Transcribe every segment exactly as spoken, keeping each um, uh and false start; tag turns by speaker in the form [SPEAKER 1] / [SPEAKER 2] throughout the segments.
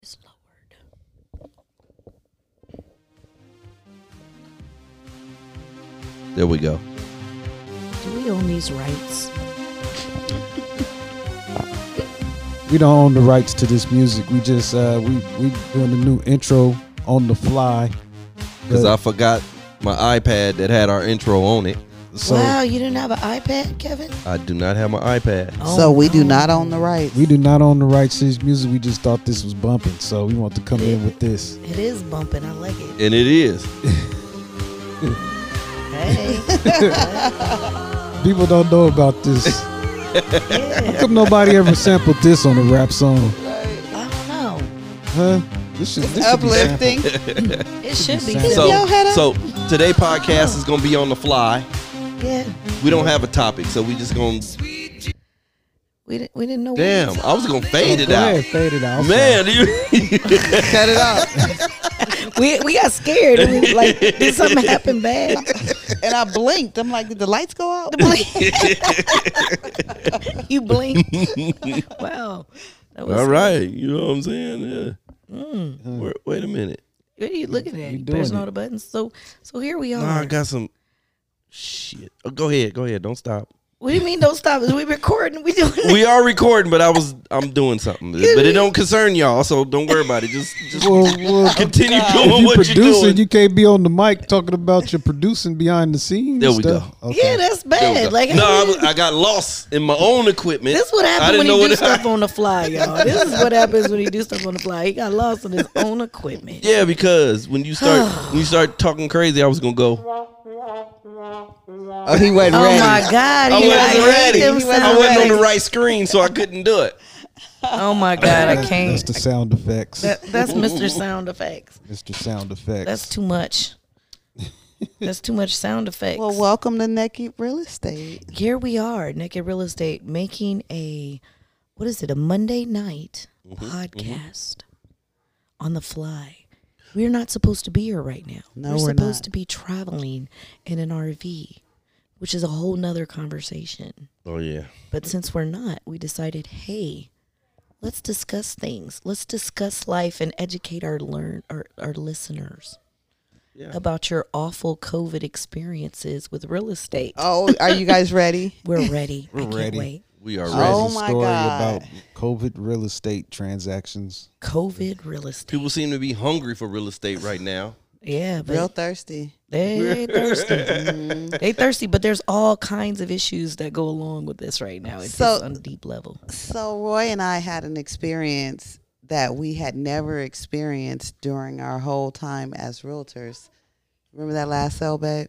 [SPEAKER 1] It's lowered.
[SPEAKER 2] There we go.
[SPEAKER 1] Do we own these rights?
[SPEAKER 3] We don't own the rights to this music. We just uh, we we doing a new intro on the fly.
[SPEAKER 2] Because I forgot my iPad that had our intro on it.
[SPEAKER 3] So
[SPEAKER 1] wow, you didn't have an iPad, Kevin?
[SPEAKER 2] I do not have my iPad.
[SPEAKER 1] Oh,
[SPEAKER 4] so we
[SPEAKER 1] no.
[SPEAKER 4] do not own the rights.
[SPEAKER 3] we do not own the rights to this music. We just thought this was bumping, so we want to come in with this.
[SPEAKER 1] It is bumping. I like it.
[SPEAKER 2] And it is.
[SPEAKER 1] Hey.
[SPEAKER 3] People don't know about this.
[SPEAKER 1] Yeah.
[SPEAKER 3] How come nobody ever sampled this on a rap song?
[SPEAKER 1] I don't know.
[SPEAKER 3] Huh? This should, this
[SPEAKER 4] Uplifting.
[SPEAKER 3] Should be sampled.
[SPEAKER 1] It should be.
[SPEAKER 3] Tip
[SPEAKER 2] So,
[SPEAKER 4] your head up.
[SPEAKER 2] so today podcast is gonna be on the fly.
[SPEAKER 1] Yeah.
[SPEAKER 2] We don't have a topic, so we just gonna.
[SPEAKER 1] We didn't. We didn't know.
[SPEAKER 2] Damn, I was gonna fade it
[SPEAKER 3] Go
[SPEAKER 2] out.
[SPEAKER 3] ahead, fade it out.
[SPEAKER 2] Man, you,
[SPEAKER 4] Cut it out.
[SPEAKER 1] We we got scared. We, like, did something happen bad?
[SPEAKER 4] And I blinked. I'm like, did the lights go out?
[SPEAKER 1] You blinked. Wow. That was
[SPEAKER 2] all right. You know what I'm saying? Yeah.
[SPEAKER 1] Mm.
[SPEAKER 2] Wait, wait a minute.
[SPEAKER 1] What are you looking at?
[SPEAKER 3] You
[SPEAKER 1] You
[SPEAKER 3] doing
[SPEAKER 1] pressing all
[SPEAKER 3] it.
[SPEAKER 1] the buttons. So so here we are.
[SPEAKER 2] Nah, I got some shit. Oh, go ahead. Go ahead. Don't stop.
[SPEAKER 1] What do you mean? Don't stop? Is we recording? We doing it?
[SPEAKER 2] We are recording, but I was I'm doing something, but it don't concern y'all, so don't worry about it. Just just
[SPEAKER 3] Well, well,
[SPEAKER 2] continue
[SPEAKER 3] if
[SPEAKER 2] doing
[SPEAKER 3] you
[SPEAKER 2] what you're
[SPEAKER 3] producing,
[SPEAKER 2] doing.
[SPEAKER 3] you can't be on the mic talking about your producing behind the scenes.
[SPEAKER 2] There
[SPEAKER 3] and
[SPEAKER 2] we
[SPEAKER 3] stuff.
[SPEAKER 2] go.
[SPEAKER 3] Okay.
[SPEAKER 1] Yeah, that's
[SPEAKER 2] There we
[SPEAKER 1] bad.
[SPEAKER 2] go.
[SPEAKER 1] Like
[SPEAKER 2] no, I, was- I got lost in my own equipment.
[SPEAKER 1] this is what
[SPEAKER 2] I
[SPEAKER 1] happens
[SPEAKER 2] didn't
[SPEAKER 1] when
[SPEAKER 2] know
[SPEAKER 1] he do
[SPEAKER 2] what
[SPEAKER 1] stuff on the fly, y'all. This is what happens when he do stuff on the fly. He got lost in his own equipment.
[SPEAKER 2] Yeah, because when you start when you start talking crazy, I was gonna go.
[SPEAKER 4] Oh, he wasn't
[SPEAKER 1] Oh
[SPEAKER 4] ready.
[SPEAKER 1] my God!
[SPEAKER 2] I
[SPEAKER 1] He
[SPEAKER 2] wasn't
[SPEAKER 1] like,
[SPEAKER 2] ready.
[SPEAKER 1] him
[SPEAKER 4] He wasn't
[SPEAKER 2] I
[SPEAKER 1] sound
[SPEAKER 2] wasn't on
[SPEAKER 1] like-
[SPEAKER 2] the right screen, so I couldn't do it.
[SPEAKER 1] Oh my God! I
[SPEAKER 3] That's
[SPEAKER 1] can't.
[SPEAKER 3] the sound effects.
[SPEAKER 1] That, that's Mister Sound Effects.
[SPEAKER 3] Mister Sound Effects.
[SPEAKER 1] That's too much. That's too much sound effects.
[SPEAKER 4] Well, welcome to Naked Real Estate.
[SPEAKER 1] Here we are, Naked Real Estate, making a what is it? A Monday night
[SPEAKER 2] Mm-hmm,
[SPEAKER 1] podcast on the fly. We're not supposed to be here right now.
[SPEAKER 4] No,
[SPEAKER 1] we're,
[SPEAKER 4] we're
[SPEAKER 1] supposed
[SPEAKER 4] not.
[SPEAKER 1] to be traveling in an R V, which is a whole nother conversation.
[SPEAKER 2] Oh yeah.
[SPEAKER 1] But since we're not, we decided, hey, let's discuss things. Let's discuss life and educate our learn our, our listeners
[SPEAKER 2] Yeah.
[SPEAKER 1] about your awful COVID experiences with real estate.
[SPEAKER 4] Oh, are you guys ready?
[SPEAKER 1] We're ready. I
[SPEAKER 3] We're
[SPEAKER 1] can't
[SPEAKER 3] ready.
[SPEAKER 1] wait.
[SPEAKER 2] We are
[SPEAKER 3] There's
[SPEAKER 2] ready.
[SPEAKER 4] Oh
[SPEAKER 3] a
[SPEAKER 4] my
[SPEAKER 3] story
[SPEAKER 4] God.
[SPEAKER 3] about COVID real estate transactions.
[SPEAKER 1] COVID real estate.
[SPEAKER 2] People seem to be hungry for real estate right now.
[SPEAKER 1] Yeah, but
[SPEAKER 4] Real thirsty.
[SPEAKER 1] they thirsty. They thirsty, but there's all kinds of issues that go along with this right now. It's
[SPEAKER 4] So-
[SPEAKER 1] just on a deep level.
[SPEAKER 4] So Roy and I had an experience that we had never experienced during our whole time as realtors. Remember that last sale, babe?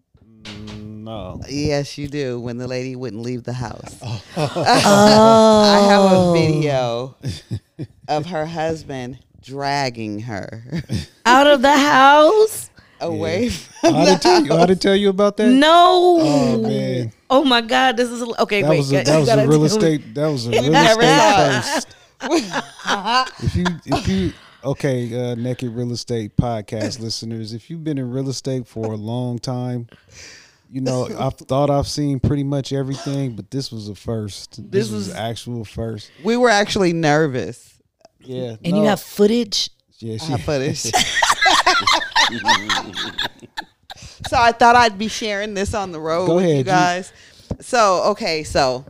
[SPEAKER 3] No.
[SPEAKER 4] Yes, you do. When the lady wouldn't leave the house.
[SPEAKER 1] Oh,
[SPEAKER 4] I have a video of her husband dragging her
[SPEAKER 1] out of the house.
[SPEAKER 4] away from
[SPEAKER 3] I
[SPEAKER 4] the
[SPEAKER 3] didn't tell you. I
[SPEAKER 4] house.
[SPEAKER 3] didn't tell you about that.
[SPEAKER 1] No.
[SPEAKER 3] Oh, man.
[SPEAKER 1] Oh my God, this is okay.
[SPEAKER 3] That
[SPEAKER 1] wait,
[SPEAKER 3] was a,
[SPEAKER 1] you
[SPEAKER 3] that was
[SPEAKER 1] gotta
[SPEAKER 3] a real
[SPEAKER 1] tell me.
[SPEAKER 3] estate. That was a real
[SPEAKER 4] Never
[SPEAKER 3] estate
[SPEAKER 4] saw
[SPEAKER 3] first. If you if you okay, uh, Naked Real Estate podcast listeners, if you've been in real estate for a long time, you know I've thought I've seen pretty much everything, but this was a first. This,
[SPEAKER 1] This
[SPEAKER 3] was
[SPEAKER 1] was-
[SPEAKER 3] actual first.
[SPEAKER 4] We were actually nervous.
[SPEAKER 3] Yeah,
[SPEAKER 1] And
[SPEAKER 3] no.
[SPEAKER 1] you have footage.
[SPEAKER 3] yeah,
[SPEAKER 4] I
[SPEAKER 3] she,
[SPEAKER 4] footage. So I thought I'd be sharing this on the road
[SPEAKER 3] Go
[SPEAKER 4] with
[SPEAKER 3] ahead,
[SPEAKER 4] you
[SPEAKER 3] you-
[SPEAKER 4] guys. So okay, so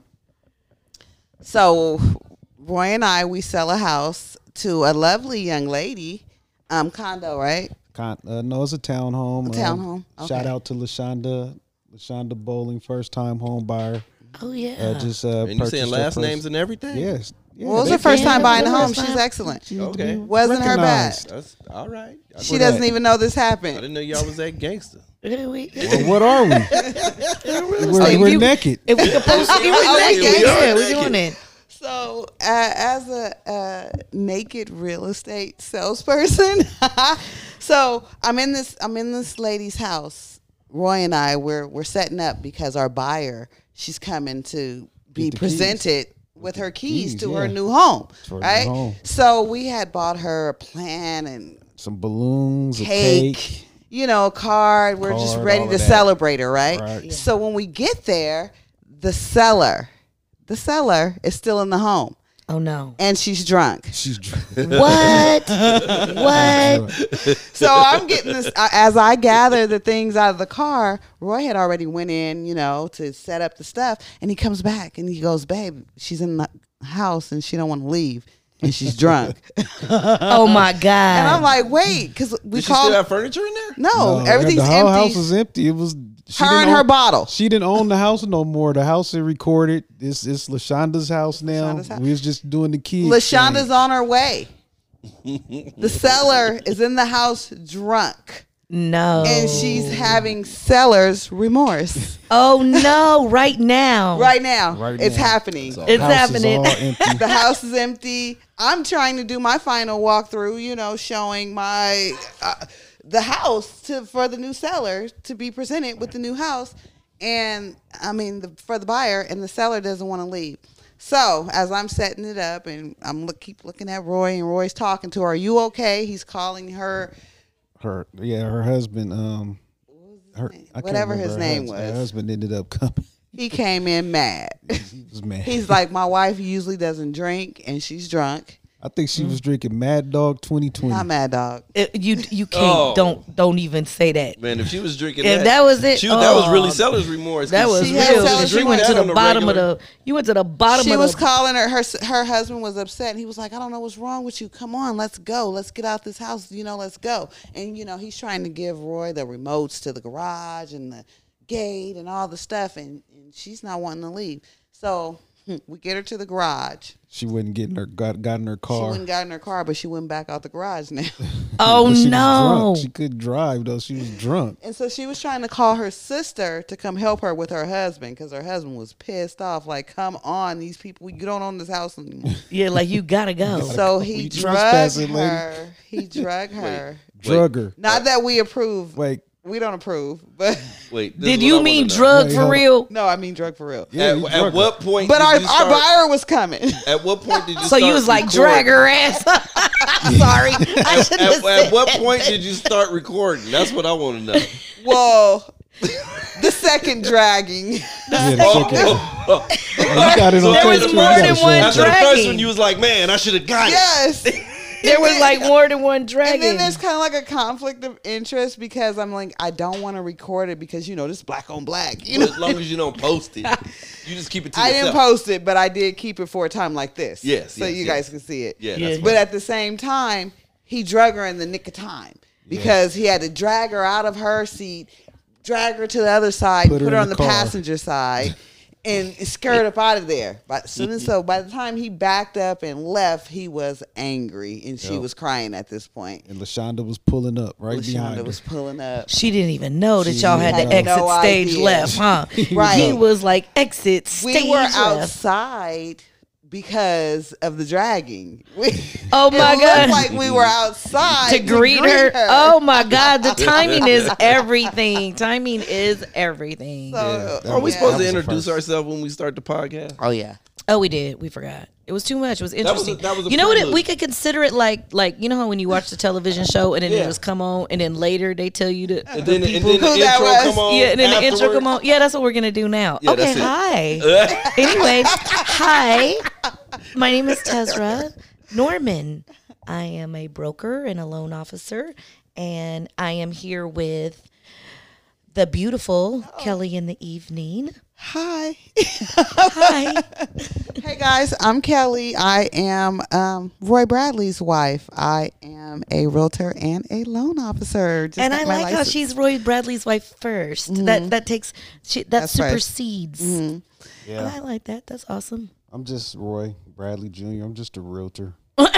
[SPEAKER 4] so Roy and I we sell a house to a lovely young lady, um, condo, right?
[SPEAKER 3] Con, uh, no, it's a townhome.
[SPEAKER 4] A townhome,
[SPEAKER 3] Um, Shout
[SPEAKER 4] okay.
[SPEAKER 3] out to Lashonda, Lashonda Bowling, first time home buyer.
[SPEAKER 1] Oh yeah.
[SPEAKER 3] Uh, just uh,
[SPEAKER 2] And you
[SPEAKER 3] purchased
[SPEAKER 2] saying
[SPEAKER 3] her
[SPEAKER 2] last
[SPEAKER 3] first-
[SPEAKER 2] names and everything?
[SPEAKER 3] Yes. Yeah,
[SPEAKER 4] Well, it was
[SPEAKER 3] they-
[SPEAKER 4] her first
[SPEAKER 1] Yeah,
[SPEAKER 4] time buying a
[SPEAKER 1] it was
[SPEAKER 4] home.
[SPEAKER 1] first
[SPEAKER 4] She's
[SPEAKER 1] time.
[SPEAKER 4] excellent.
[SPEAKER 3] she was to
[SPEAKER 2] Okay.
[SPEAKER 3] be
[SPEAKER 4] Wasn't her bad.
[SPEAKER 3] recognized.
[SPEAKER 2] That's all right. I
[SPEAKER 4] She
[SPEAKER 2] didn't-
[SPEAKER 4] doesn't
[SPEAKER 3] that.
[SPEAKER 4] even know this
[SPEAKER 2] I
[SPEAKER 4] happened.
[SPEAKER 2] didn't know y'all was that gangster.
[SPEAKER 1] Yeah, we-
[SPEAKER 3] Well, what are we?
[SPEAKER 1] If
[SPEAKER 3] we're we're
[SPEAKER 1] you-
[SPEAKER 3] naked.
[SPEAKER 1] If we could post it,
[SPEAKER 4] Oh,
[SPEAKER 1] we're
[SPEAKER 4] we
[SPEAKER 1] naked.
[SPEAKER 4] are
[SPEAKER 1] Yeah, we're
[SPEAKER 2] naked.
[SPEAKER 1] doing it.
[SPEAKER 4] So, uh, as a uh, naked real estate salesperson, so I'm in this I'm in this lady's house. Roy and I we're we're setting up because our buyer she's coming to be
[SPEAKER 3] Get the
[SPEAKER 4] presented with her keys,
[SPEAKER 3] keys,
[SPEAKER 4] to her
[SPEAKER 3] yeah.
[SPEAKER 4] new home,
[SPEAKER 3] For her
[SPEAKER 4] right?
[SPEAKER 3] new home.
[SPEAKER 4] So we had bought her a plan and
[SPEAKER 3] Some balloons, a
[SPEAKER 4] cake,
[SPEAKER 3] cake.
[SPEAKER 4] you know, a card. We're just
[SPEAKER 3] Card,
[SPEAKER 4] ready
[SPEAKER 3] all
[SPEAKER 4] to
[SPEAKER 3] of that.
[SPEAKER 4] celebrate her, right?
[SPEAKER 3] Right. Yeah.
[SPEAKER 4] So when we get there, the seller, the seller is still in the home.
[SPEAKER 1] Oh no.
[SPEAKER 4] and she's drunk.
[SPEAKER 3] She's drunk.
[SPEAKER 1] What? What?
[SPEAKER 4] So I'm getting this uh, as I gather the things out of the car. Roy had already went in, you know, to set up the stuff, and he comes back and he goes, "Babe, she's in the house and she don't want to leave, and she's drunk."
[SPEAKER 1] Oh my God.
[SPEAKER 4] And I'm like, "Wait," because we
[SPEAKER 2] Did she
[SPEAKER 4] called.
[SPEAKER 2] still have furniture in there?
[SPEAKER 4] no,
[SPEAKER 3] No,
[SPEAKER 4] everything's
[SPEAKER 3] the whole
[SPEAKER 4] empty.
[SPEAKER 3] house was empty. It was she
[SPEAKER 4] her
[SPEAKER 3] didn't
[SPEAKER 4] and her
[SPEAKER 3] own-
[SPEAKER 4] bottle.
[SPEAKER 3] She didn't own the house no more. The house is recorded. It's it's LaShonda's house now.
[SPEAKER 4] LaShonda's house.
[SPEAKER 3] We was just doing the key.
[SPEAKER 4] LaShonda's
[SPEAKER 3] exchange.
[SPEAKER 4] on her way. The seller is in the house drunk,
[SPEAKER 1] No.
[SPEAKER 4] and she's having seller's remorse
[SPEAKER 1] Oh no! Right now.
[SPEAKER 4] right now.
[SPEAKER 3] Right
[SPEAKER 4] it's
[SPEAKER 3] now.
[SPEAKER 4] happening.
[SPEAKER 1] It's
[SPEAKER 3] House
[SPEAKER 1] happening.
[SPEAKER 3] Is all empty.
[SPEAKER 4] The house is empty. I'm trying to do my final walkthrough, you know, showing my uh, the house to for the new seller to be presented with the new house, and I mean the, for the buyer, and the seller doesn't want to leave. So as I'm setting it up, and I'm look keep looking at Roy, and Roy's talking to her. Are you okay? He's calling her.
[SPEAKER 3] Her yeah, her husband. Um, her I can't
[SPEAKER 4] Whatever
[SPEAKER 3] remember
[SPEAKER 4] his
[SPEAKER 3] her
[SPEAKER 4] name
[SPEAKER 3] husband.
[SPEAKER 4] was.
[SPEAKER 3] Her husband ended up coming.
[SPEAKER 4] He came in mad.
[SPEAKER 3] He was mad.
[SPEAKER 4] He's like, my wife usually doesn't drink, and she's drunk.
[SPEAKER 3] I think she was drinking Mad Dog twenty twenty.
[SPEAKER 4] Not mad dog.
[SPEAKER 1] It- you you can't
[SPEAKER 2] Oh.
[SPEAKER 1] don't don't even say that.
[SPEAKER 2] Man, if she was drinking
[SPEAKER 1] If
[SPEAKER 2] that,
[SPEAKER 1] that was it,
[SPEAKER 2] she, that was really
[SPEAKER 1] oh,
[SPEAKER 2] seller's remorse.
[SPEAKER 1] That was
[SPEAKER 4] She
[SPEAKER 1] real.
[SPEAKER 4] had seller's
[SPEAKER 1] She went
[SPEAKER 2] remorse.
[SPEAKER 1] to
[SPEAKER 2] That on
[SPEAKER 1] the
[SPEAKER 2] the
[SPEAKER 1] bottom of
[SPEAKER 2] regular.
[SPEAKER 1] the. You went to the bottom
[SPEAKER 4] She
[SPEAKER 1] of
[SPEAKER 4] was
[SPEAKER 1] the.
[SPEAKER 4] calling her, her. Her husband was upset, and he was like, "I don't know what's wrong with you. Come on, let's go. Let's get out this house. You know, let's go." And you know, he's trying to give Roy the remotes to the garage and the gate and all the stuff, and, and she's not wanting to leave. So hmm, we get her to the garage.
[SPEAKER 3] She wouldn't get in her got got in her
[SPEAKER 4] She
[SPEAKER 3] car.
[SPEAKER 4] went and got in her car, but she went back out the garage now.
[SPEAKER 1] Oh
[SPEAKER 3] But she was
[SPEAKER 1] no!
[SPEAKER 3] drunk. She couldn't drive though. She was drunk.
[SPEAKER 4] And so she was trying to call her sister to come help her with her husband because her husband was pissed off. Like, come on, these people, you don't own this house anymore.
[SPEAKER 1] Yeah, like you gotta go.
[SPEAKER 4] So he
[SPEAKER 3] You
[SPEAKER 4] drugged
[SPEAKER 3] trespassing, lady.
[SPEAKER 4] her. He drugged her.
[SPEAKER 3] Drug her.
[SPEAKER 4] Not that we approve.
[SPEAKER 3] Wait.
[SPEAKER 4] We don't approve. But
[SPEAKER 2] Wait, this
[SPEAKER 1] Did
[SPEAKER 2] is
[SPEAKER 1] you
[SPEAKER 2] what I
[SPEAKER 1] mean
[SPEAKER 2] wanna know.
[SPEAKER 1] drug
[SPEAKER 3] Wait,
[SPEAKER 1] for
[SPEAKER 3] hold on.
[SPEAKER 1] real?
[SPEAKER 4] no, I mean drug for real.
[SPEAKER 3] Yeah,
[SPEAKER 2] At,
[SPEAKER 3] you
[SPEAKER 2] at
[SPEAKER 3] drug her.
[SPEAKER 2] what point?
[SPEAKER 4] But
[SPEAKER 2] did
[SPEAKER 4] our,
[SPEAKER 2] you
[SPEAKER 4] our
[SPEAKER 2] start,
[SPEAKER 4] buyer was coming.
[SPEAKER 2] At what point did you?
[SPEAKER 1] So you
[SPEAKER 2] start
[SPEAKER 1] was like
[SPEAKER 2] recording?
[SPEAKER 1] drag her ass. Sorry, I
[SPEAKER 2] At,
[SPEAKER 1] should
[SPEAKER 2] at,
[SPEAKER 1] have
[SPEAKER 2] at
[SPEAKER 1] said
[SPEAKER 2] what
[SPEAKER 1] that.
[SPEAKER 2] point did you start recording? That's what I want to know.
[SPEAKER 4] Well, the second dragging.
[SPEAKER 3] Yeah, the second-
[SPEAKER 2] Oh,
[SPEAKER 3] Oh, you got it on
[SPEAKER 1] There was
[SPEAKER 3] tape, too.
[SPEAKER 1] more
[SPEAKER 3] You
[SPEAKER 1] than
[SPEAKER 3] gotta show
[SPEAKER 1] one
[SPEAKER 3] it.
[SPEAKER 2] after the
[SPEAKER 1] dragging.
[SPEAKER 2] first one, you was like, "Man, I should have got it."
[SPEAKER 4] Yes.
[SPEAKER 1] There was like more than one
[SPEAKER 4] And
[SPEAKER 1] dragon.
[SPEAKER 4] then there's kind of like a conflict of interest because I'm like, I don't want to record it because, you know, this is black on black. You know,
[SPEAKER 2] As long as you don't post it, you just keep it to
[SPEAKER 4] I
[SPEAKER 2] yourself.
[SPEAKER 4] didn't post it, but I did keep it for a time like this.
[SPEAKER 2] Yes,
[SPEAKER 4] So
[SPEAKER 2] yes,
[SPEAKER 4] you
[SPEAKER 2] yes.
[SPEAKER 4] guys can see it.
[SPEAKER 2] Yeah,
[SPEAKER 1] Yeah.
[SPEAKER 2] that's
[SPEAKER 4] But
[SPEAKER 2] fine.
[SPEAKER 4] at the same time, he drug her in the nick of time because he had to drag her out of her seat, drag her to the other side,
[SPEAKER 3] Put
[SPEAKER 4] put,
[SPEAKER 3] her
[SPEAKER 4] her
[SPEAKER 3] in
[SPEAKER 4] on
[SPEAKER 3] the
[SPEAKER 4] the
[SPEAKER 3] car.
[SPEAKER 4] passenger side, and skirt up out of there. But soon as so, by the time he backed up and left, he was angry, and she
[SPEAKER 3] Yep.
[SPEAKER 4] was crying at this point.
[SPEAKER 3] And LaShonda was pulling up right behind
[SPEAKER 4] LaShonda
[SPEAKER 3] her.
[SPEAKER 4] was pulling up.
[SPEAKER 1] She didn't even know that
[SPEAKER 3] She
[SPEAKER 1] y'all had
[SPEAKER 3] had
[SPEAKER 1] the exit
[SPEAKER 4] no
[SPEAKER 1] stage
[SPEAKER 4] idea.
[SPEAKER 1] left, huh?
[SPEAKER 4] Right.
[SPEAKER 1] He was like exit stage
[SPEAKER 4] We were
[SPEAKER 1] left.
[SPEAKER 4] outside because of the dragging. We,
[SPEAKER 1] Oh my
[SPEAKER 4] it
[SPEAKER 1] God.
[SPEAKER 4] looked like we were outside
[SPEAKER 1] to greet her. Oh my God, the timing is everything. Timing is everything.
[SPEAKER 4] So,
[SPEAKER 3] Yeah, that
[SPEAKER 2] Are we
[SPEAKER 3] was-
[SPEAKER 2] supposed
[SPEAKER 3] that
[SPEAKER 2] to
[SPEAKER 3] was the
[SPEAKER 2] introduce
[SPEAKER 3] first.
[SPEAKER 2] ourselves when we start the podcast?
[SPEAKER 4] Oh yeah.
[SPEAKER 1] Oh, we did. We forgot. It was too much. It was
[SPEAKER 2] was a-
[SPEAKER 1] interesting.
[SPEAKER 2] that was a
[SPEAKER 1] you know what? It,
[SPEAKER 2] prelude.
[SPEAKER 1] we could consider it like, like you know how when you watch the television show and then
[SPEAKER 2] Yeah.
[SPEAKER 1] it just come on, and then later they tell you to.
[SPEAKER 2] And then, and then
[SPEAKER 4] Who
[SPEAKER 2] the
[SPEAKER 4] that
[SPEAKER 2] intro
[SPEAKER 4] was?
[SPEAKER 2] come on.
[SPEAKER 1] Yeah, and then the intro
[SPEAKER 2] afterward.
[SPEAKER 1] come on. Yeah, that's what we're gonna do now.
[SPEAKER 2] Yeah,
[SPEAKER 1] okay,
[SPEAKER 2] that's
[SPEAKER 1] hi.
[SPEAKER 2] it.
[SPEAKER 1] Anyways, hi. My name is Tezra Norman. I am a broker and a loan officer, and I am here with the beautiful Kelly in the evening.
[SPEAKER 4] Hi.
[SPEAKER 1] Hi.
[SPEAKER 4] Hey guys, I'm Kelly. I am um, Roy Bradley's wife. I am a realtor and a loan officer. Just
[SPEAKER 1] And
[SPEAKER 4] got
[SPEAKER 1] I
[SPEAKER 4] my
[SPEAKER 1] like how
[SPEAKER 4] license.
[SPEAKER 1] she's Roy Bradley's wife 1st That that takes she, that
[SPEAKER 4] That's right.
[SPEAKER 1] supersedes. And
[SPEAKER 3] Yeah.
[SPEAKER 1] I like that. That's awesome.
[SPEAKER 3] I'm just Roy Bradley Junior I'm just a realtor.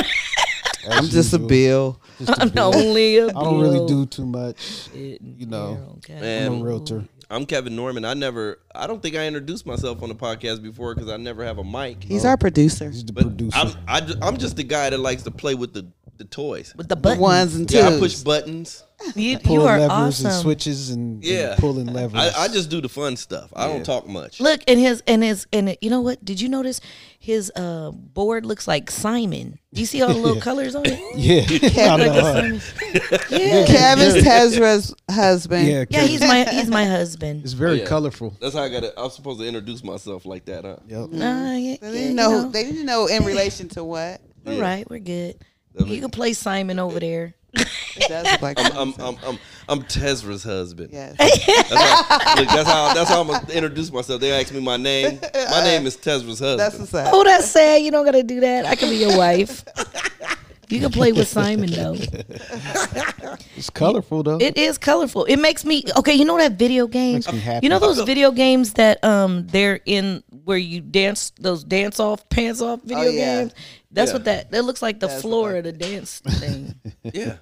[SPEAKER 4] I'm just a bill.
[SPEAKER 3] Just a
[SPEAKER 1] I'm
[SPEAKER 3] bill.
[SPEAKER 1] only a
[SPEAKER 3] I don't really
[SPEAKER 1] bill.
[SPEAKER 3] do too much. You know,
[SPEAKER 1] Okay.
[SPEAKER 3] I'm
[SPEAKER 2] Man,
[SPEAKER 3] a realtor.
[SPEAKER 2] I'm Kevin Norman. I never, I don't think I introduced myself on the podcast before because I never have a mic.
[SPEAKER 4] He's our producer.
[SPEAKER 3] He's the
[SPEAKER 2] But
[SPEAKER 3] producer.
[SPEAKER 2] I'm, I, ju- I'm just the guy that likes to play with the the toys.
[SPEAKER 1] with the
[SPEAKER 4] The
[SPEAKER 1] buttons.
[SPEAKER 4] ones and twos.
[SPEAKER 2] Yeah, I push buttons.
[SPEAKER 1] You,
[SPEAKER 3] Pull
[SPEAKER 1] you are
[SPEAKER 3] levers and
[SPEAKER 1] awesome.
[SPEAKER 3] switches and,
[SPEAKER 2] Yeah.
[SPEAKER 3] and pulling levers.
[SPEAKER 2] I, I just do the fun stuff. I
[SPEAKER 3] Yeah.
[SPEAKER 2] don't talk much.
[SPEAKER 1] Look, and his and his and it, you know what? Did you notice his uh, board looks like Simon? Do you see all the little
[SPEAKER 3] Yeah.
[SPEAKER 1] colors on it?
[SPEAKER 3] yeah. I
[SPEAKER 1] Like
[SPEAKER 3] know,
[SPEAKER 1] a
[SPEAKER 3] huh?
[SPEAKER 1] Simon. Yeah.
[SPEAKER 4] Kevin's Tezra's husband.
[SPEAKER 3] Yeah,
[SPEAKER 1] Yeah, he's my he's my husband.
[SPEAKER 3] it's very
[SPEAKER 2] Oh, yeah.
[SPEAKER 3] colorful.
[SPEAKER 2] That's how I got to. I'm supposed to introduce myself like that, huh?
[SPEAKER 3] Yep.
[SPEAKER 1] Nah, yeah,
[SPEAKER 4] They
[SPEAKER 1] yeah,
[SPEAKER 4] didn't
[SPEAKER 1] you
[SPEAKER 4] know,
[SPEAKER 1] know.
[SPEAKER 4] They didn't know in relation to what.
[SPEAKER 1] We're
[SPEAKER 2] Yeah.
[SPEAKER 1] right, we're good.
[SPEAKER 2] That
[SPEAKER 1] You
[SPEAKER 2] was-
[SPEAKER 1] can play Simon over there.
[SPEAKER 4] It does look like.
[SPEAKER 2] I'm, I'm, I'm, I'm, I'm Tezra's husband.
[SPEAKER 4] Yes.
[SPEAKER 2] That's how, look, that's how. That's how I'm gonna introduce myself. They ask me my name. My name is Tezra's husband.
[SPEAKER 4] That's what's up.
[SPEAKER 1] Oh, that's sad. You don't gotta do that. I can be your wife. You can play with Simon though.
[SPEAKER 3] It's colorful though.
[SPEAKER 1] It is colorful. It makes me okay. You know that video game.
[SPEAKER 3] Makes me happy.
[SPEAKER 1] You know those video games that um they're in where you dance those dance off pants off video
[SPEAKER 4] Oh, yeah.
[SPEAKER 1] games. That's
[SPEAKER 2] Yeah.
[SPEAKER 1] what that that looks like the
[SPEAKER 4] That's
[SPEAKER 1] floor
[SPEAKER 4] what-
[SPEAKER 1] of the dance thing.
[SPEAKER 2] Yeah.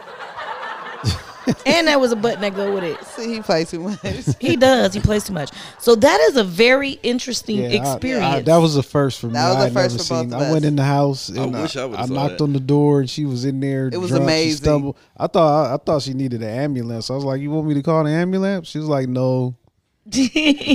[SPEAKER 1] And that was a button that go with it.
[SPEAKER 4] See, he plays too much.
[SPEAKER 1] He does. He plays too much. So that is a very interesting
[SPEAKER 3] Yeah, I-
[SPEAKER 1] experience.
[SPEAKER 3] I- that was the first for me.
[SPEAKER 4] That was
[SPEAKER 3] I
[SPEAKER 4] the
[SPEAKER 3] had
[SPEAKER 4] first
[SPEAKER 3] never
[SPEAKER 4] for both
[SPEAKER 3] seen.
[SPEAKER 4] of
[SPEAKER 3] I
[SPEAKER 4] us.
[SPEAKER 3] went in the house and
[SPEAKER 2] wish I
[SPEAKER 3] I,
[SPEAKER 2] would've
[SPEAKER 3] I
[SPEAKER 2] saw
[SPEAKER 3] knocked
[SPEAKER 2] that.
[SPEAKER 3] on the door and she was in there.
[SPEAKER 4] It was
[SPEAKER 3] drunk. She
[SPEAKER 4] amazing.
[SPEAKER 3] stumbled. I thought I, I thought she needed an ambulance. I was like, "You want me to call the ambulance?" She was like, "No."
[SPEAKER 1] no.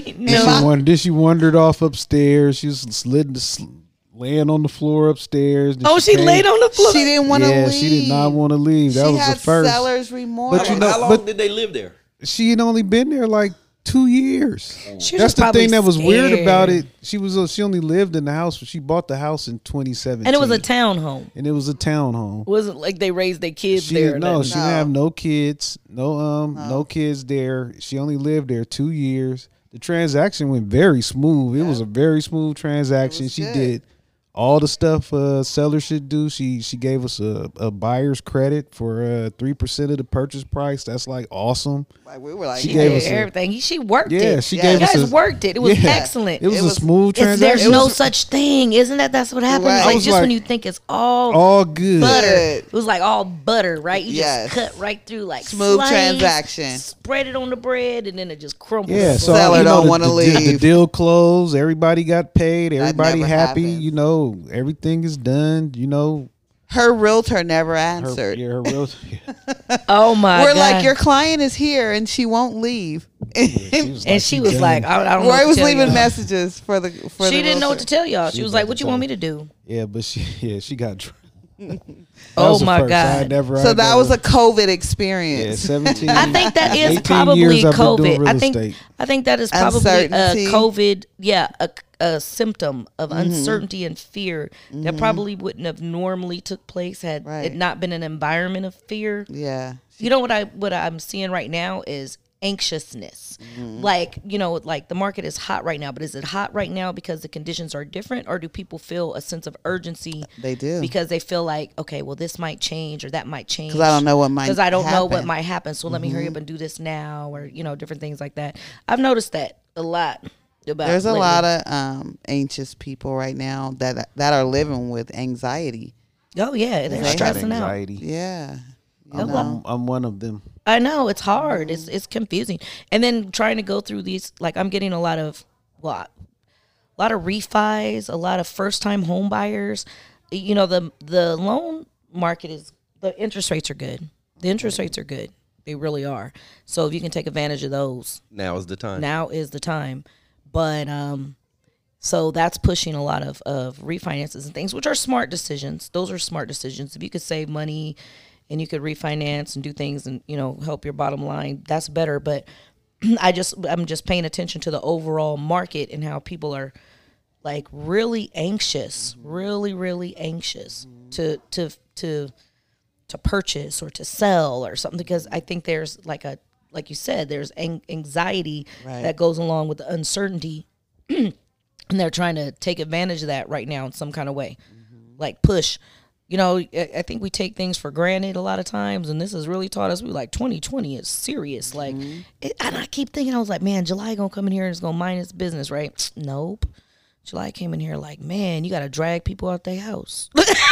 [SPEAKER 3] She wandered, then she wandered off upstairs. She was slid, sl- laying on the floor upstairs. Then
[SPEAKER 1] Oh, she
[SPEAKER 3] came-
[SPEAKER 1] laid on the floor.
[SPEAKER 4] She didn't want to
[SPEAKER 3] Yeah,
[SPEAKER 4] leave.
[SPEAKER 3] she did not want to leave. That
[SPEAKER 4] she
[SPEAKER 3] was
[SPEAKER 4] had
[SPEAKER 3] the first.
[SPEAKER 4] seller's remorse.
[SPEAKER 3] But
[SPEAKER 2] How,
[SPEAKER 3] you know-
[SPEAKER 2] how long
[SPEAKER 3] but-
[SPEAKER 2] did they live there?
[SPEAKER 3] She had only been there like two years.
[SPEAKER 1] She was
[SPEAKER 3] That's
[SPEAKER 1] just
[SPEAKER 3] the
[SPEAKER 1] probably
[SPEAKER 3] thing that was weird
[SPEAKER 1] scared.
[SPEAKER 3] about it. She was uh, she only lived in the house. She bought the house in twenty seventeen,
[SPEAKER 1] And it was a townhome.
[SPEAKER 3] and it was a townhome.
[SPEAKER 1] It wasn't like they raised their kids
[SPEAKER 3] She
[SPEAKER 1] there.
[SPEAKER 3] didn't,
[SPEAKER 1] or
[SPEAKER 3] no,
[SPEAKER 1] nothing.
[SPEAKER 3] she didn't
[SPEAKER 4] No.
[SPEAKER 3] have no kids, no um, no. kids there. She only lived there two years. The transaction went very smooth. It was a very smooth transaction.
[SPEAKER 4] was
[SPEAKER 3] She
[SPEAKER 4] good.
[SPEAKER 3] did all the stuff a seller should do. She she gave us a, a buyer's credit for uh three percent of the purchase price. That's like awesome.
[SPEAKER 4] Like we were like,
[SPEAKER 3] She
[SPEAKER 1] She
[SPEAKER 3] gave
[SPEAKER 1] did
[SPEAKER 3] us a-
[SPEAKER 1] everything. She worked
[SPEAKER 3] Yeah,
[SPEAKER 1] it.
[SPEAKER 3] she
[SPEAKER 4] Yeah.
[SPEAKER 3] gave
[SPEAKER 1] You
[SPEAKER 3] us
[SPEAKER 1] guys
[SPEAKER 3] a,
[SPEAKER 1] worked it. It was
[SPEAKER 3] yeah.
[SPEAKER 1] excellent.
[SPEAKER 3] It was
[SPEAKER 4] It
[SPEAKER 3] a
[SPEAKER 4] was-
[SPEAKER 3] smooth
[SPEAKER 1] It's,
[SPEAKER 3] transaction.
[SPEAKER 1] there's
[SPEAKER 3] It
[SPEAKER 1] no
[SPEAKER 3] was
[SPEAKER 1] such thing, isn't that? That's what happens.
[SPEAKER 4] Right. I
[SPEAKER 1] Like
[SPEAKER 3] was
[SPEAKER 1] just when
[SPEAKER 3] like-
[SPEAKER 1] you think it's all
[SPEAKER 3] all good.
[SPEAKER 1] butter,
[SPEAKER 4] Good.
[SPEAKER 1] it was like all butter, right? You
[SPEAKER 4] Yes.
[SPEAKER 1] just cut right through, like
[SPEAKER 4] Smooth
[SPEAKER 1] slice,
[SPEAKER 4] transaction.
[SPEAKER 1] Spread it on the bread, and then it just crumbles.
[SPEAKER 3] Yeah, so
[SPEAKER 4] Seller
[SPEAKER 3] you know,
[SPEAKER 4] don't
[SPEAKER 3] the-
[SPEAKER 4] wanna
[SPEAKER 3] the, the- The
[SPEAKER 4] leave.
[SPEAKER 3] deal closed. Everybody got paid. Everybody
[SPEAKER 4] never
[SPEAKER 3] happy.
[SPEAKER 4] happens.
[SPEAKER 3] You know, everything is done. You know,
[SPEAKER 4] her realtor never
[SPEAKER 3] her,
[SPEAKER 4] answered.
[SPEAKER 3] yeah, her real. Yeah,
[SPEAKER 1] Oh my
[SPEAKER 4] We're
[SPEAKER 1] god!
[SPEAKER 4] like, your client is here and she won't leave.
[SPEAKER 3] she was
[SPEAKER 1] and she was
[SPEAKER 3] done.
[SPEAKER 1] like, I, I don't know. what
[SPEAKER 4] Roy
[SPEAKER 1] to
[SPEAKER 4] was
[SPEAKER 1] tell
[SPEAKER 4] leaving
[SPEAKER 1] y'all.
[SPEAKER 4] messages for the for
[SPEAKER 1] She
[SPEAKER 4] the
[SPEAKER 1] didn't know what
[SPEAKER 4] realtor.
[SPEAKER 1] to tell y'all. She,
[SPEAKER 3] She
[SPEAKER 1] was
[SPEAKER 3] was
[SPEAKER 1] like,
[SPEAKER 3] about
[SPEAKER 1] "What
[SPEAKER 3] to
[SPEAKER 1] you want
[SPEAKER 3] tell
[SPEAKER 1] me to do?"
[SPEAKER 3] yeah, but she, yeah, she got. dr- That
[SPEAKER 1] Oh
[SPEAKER 3] was the
[SPEAKER 1] my
[SPEAKER 3] first. I
[SPEAKER 1] god!
[SPEAKER 3] had never, I
[SPEAKER 4] So
[SPEAKER 3] had
[SPEAKER 4] that
[SPEAKER 3] never-
[SPEAKER 4] was a COVID
[SPEAKER 3] yeah,
[SPEAKER 4] experience.
[SPEAKER 3] seventeen.
[SPEAKER 1] I think that is
[SPEAKER 3] eighteen
[SPEAKER 1] probably
[SPEAKER 3] years I've been doing
[SPEAKER 1] COVID.
[SPEAKER 3] real
[SPEAKER 1] I think
[SPEAKER 3] estate.
[SPEAKER 1] I think that is probably a
[SPEAKER 4] Uncertainty.
[SPEAKER 1] COVID, yeah, a, a symptom of
[SPEAKER 3] Mm-hmm.
[SPEAKER 1] uncertainty and fear that probably wouldn't have normally took place had
[SPEAKER 4] Right.
[SPEAKER 1] it not been an environment of fear.
[SPEAKER 4] Yeah.
[SPEAKER 1] You know what I what I'm seeing right now is anxiousness.
[SPEAKER 3] Mm-hmm.
[SPEAKER 1] Like, you know, like the market is hot right now, but is it hot right now because the conditions are different, or do people feel a sense of urgency
[SPEAKER 4] They do.
[SPEAKER 1] because they feel like, okay, well, this might change or that might change.
[SPEAKER 4] Because I don't know what might
[SPEAKER 1] Because I don't know what
[SPEAKER 4] happen. Mm-hmm.
[SPEAKER 1] might happen. So let me hurry up and do this now, or, you know, different things like that. I've noticed that a lot. About
[SPEAKER 4] There's a
[SPEAKER 1] lately.
[SPEAKER 4] lot of um, anxious people right now that that are living with anxiety.
[SPEAKER 1] Oh, yeah. They're
[SPEAKER 4] They have
[SPEAKER 1] stressing out.
[SPEAKER 3] anxiety.
[SPEAKER 4] Yeah. You
[SPEAKER 3] I'm,
[SPEAKER 4] know?
[SPEAKER 3] I'm, I'm one of them.
[SPEAKER 1] I know it's hard. It's it's confusing, and then trying to go through these. Like I'm getting a lot of well, a lot of refis, a lot of first time home buyers. You know, the the loan market is the interest rates are good. The interest rates are good. They really are. So if you can take advantage of those,
[SPEAKER 2] Now is the time.
[SPEAKER 1] now is the time. But um, so that's pushing a lot of of refinances and things, which are smart decisions. Those are smart decisions. If you could save money and you could refinance and do things and, you know, help your bottom line, that's better. But I just, I'm just paying attention to the overall market and how people are like really anxious, really, really anxious to, to, to, to purchase or to sell or something, because I think there's like a, like you said, there's an- anxiety
[SPEAKER 4] Right.
[SPEAKER 1] that goes along with the uncertainty. And they're trying to take advantage of that right now in some kind of way, like push. You know, I I think we take things for granted a lot of times, and this has really taught us. We like twenty twenty is serious. Like, it, and I keep thinking, I was like, man, July gonna come in here and it's gonna mind its business, right? Nope. July came in here like, man, you gotta drag people out their house.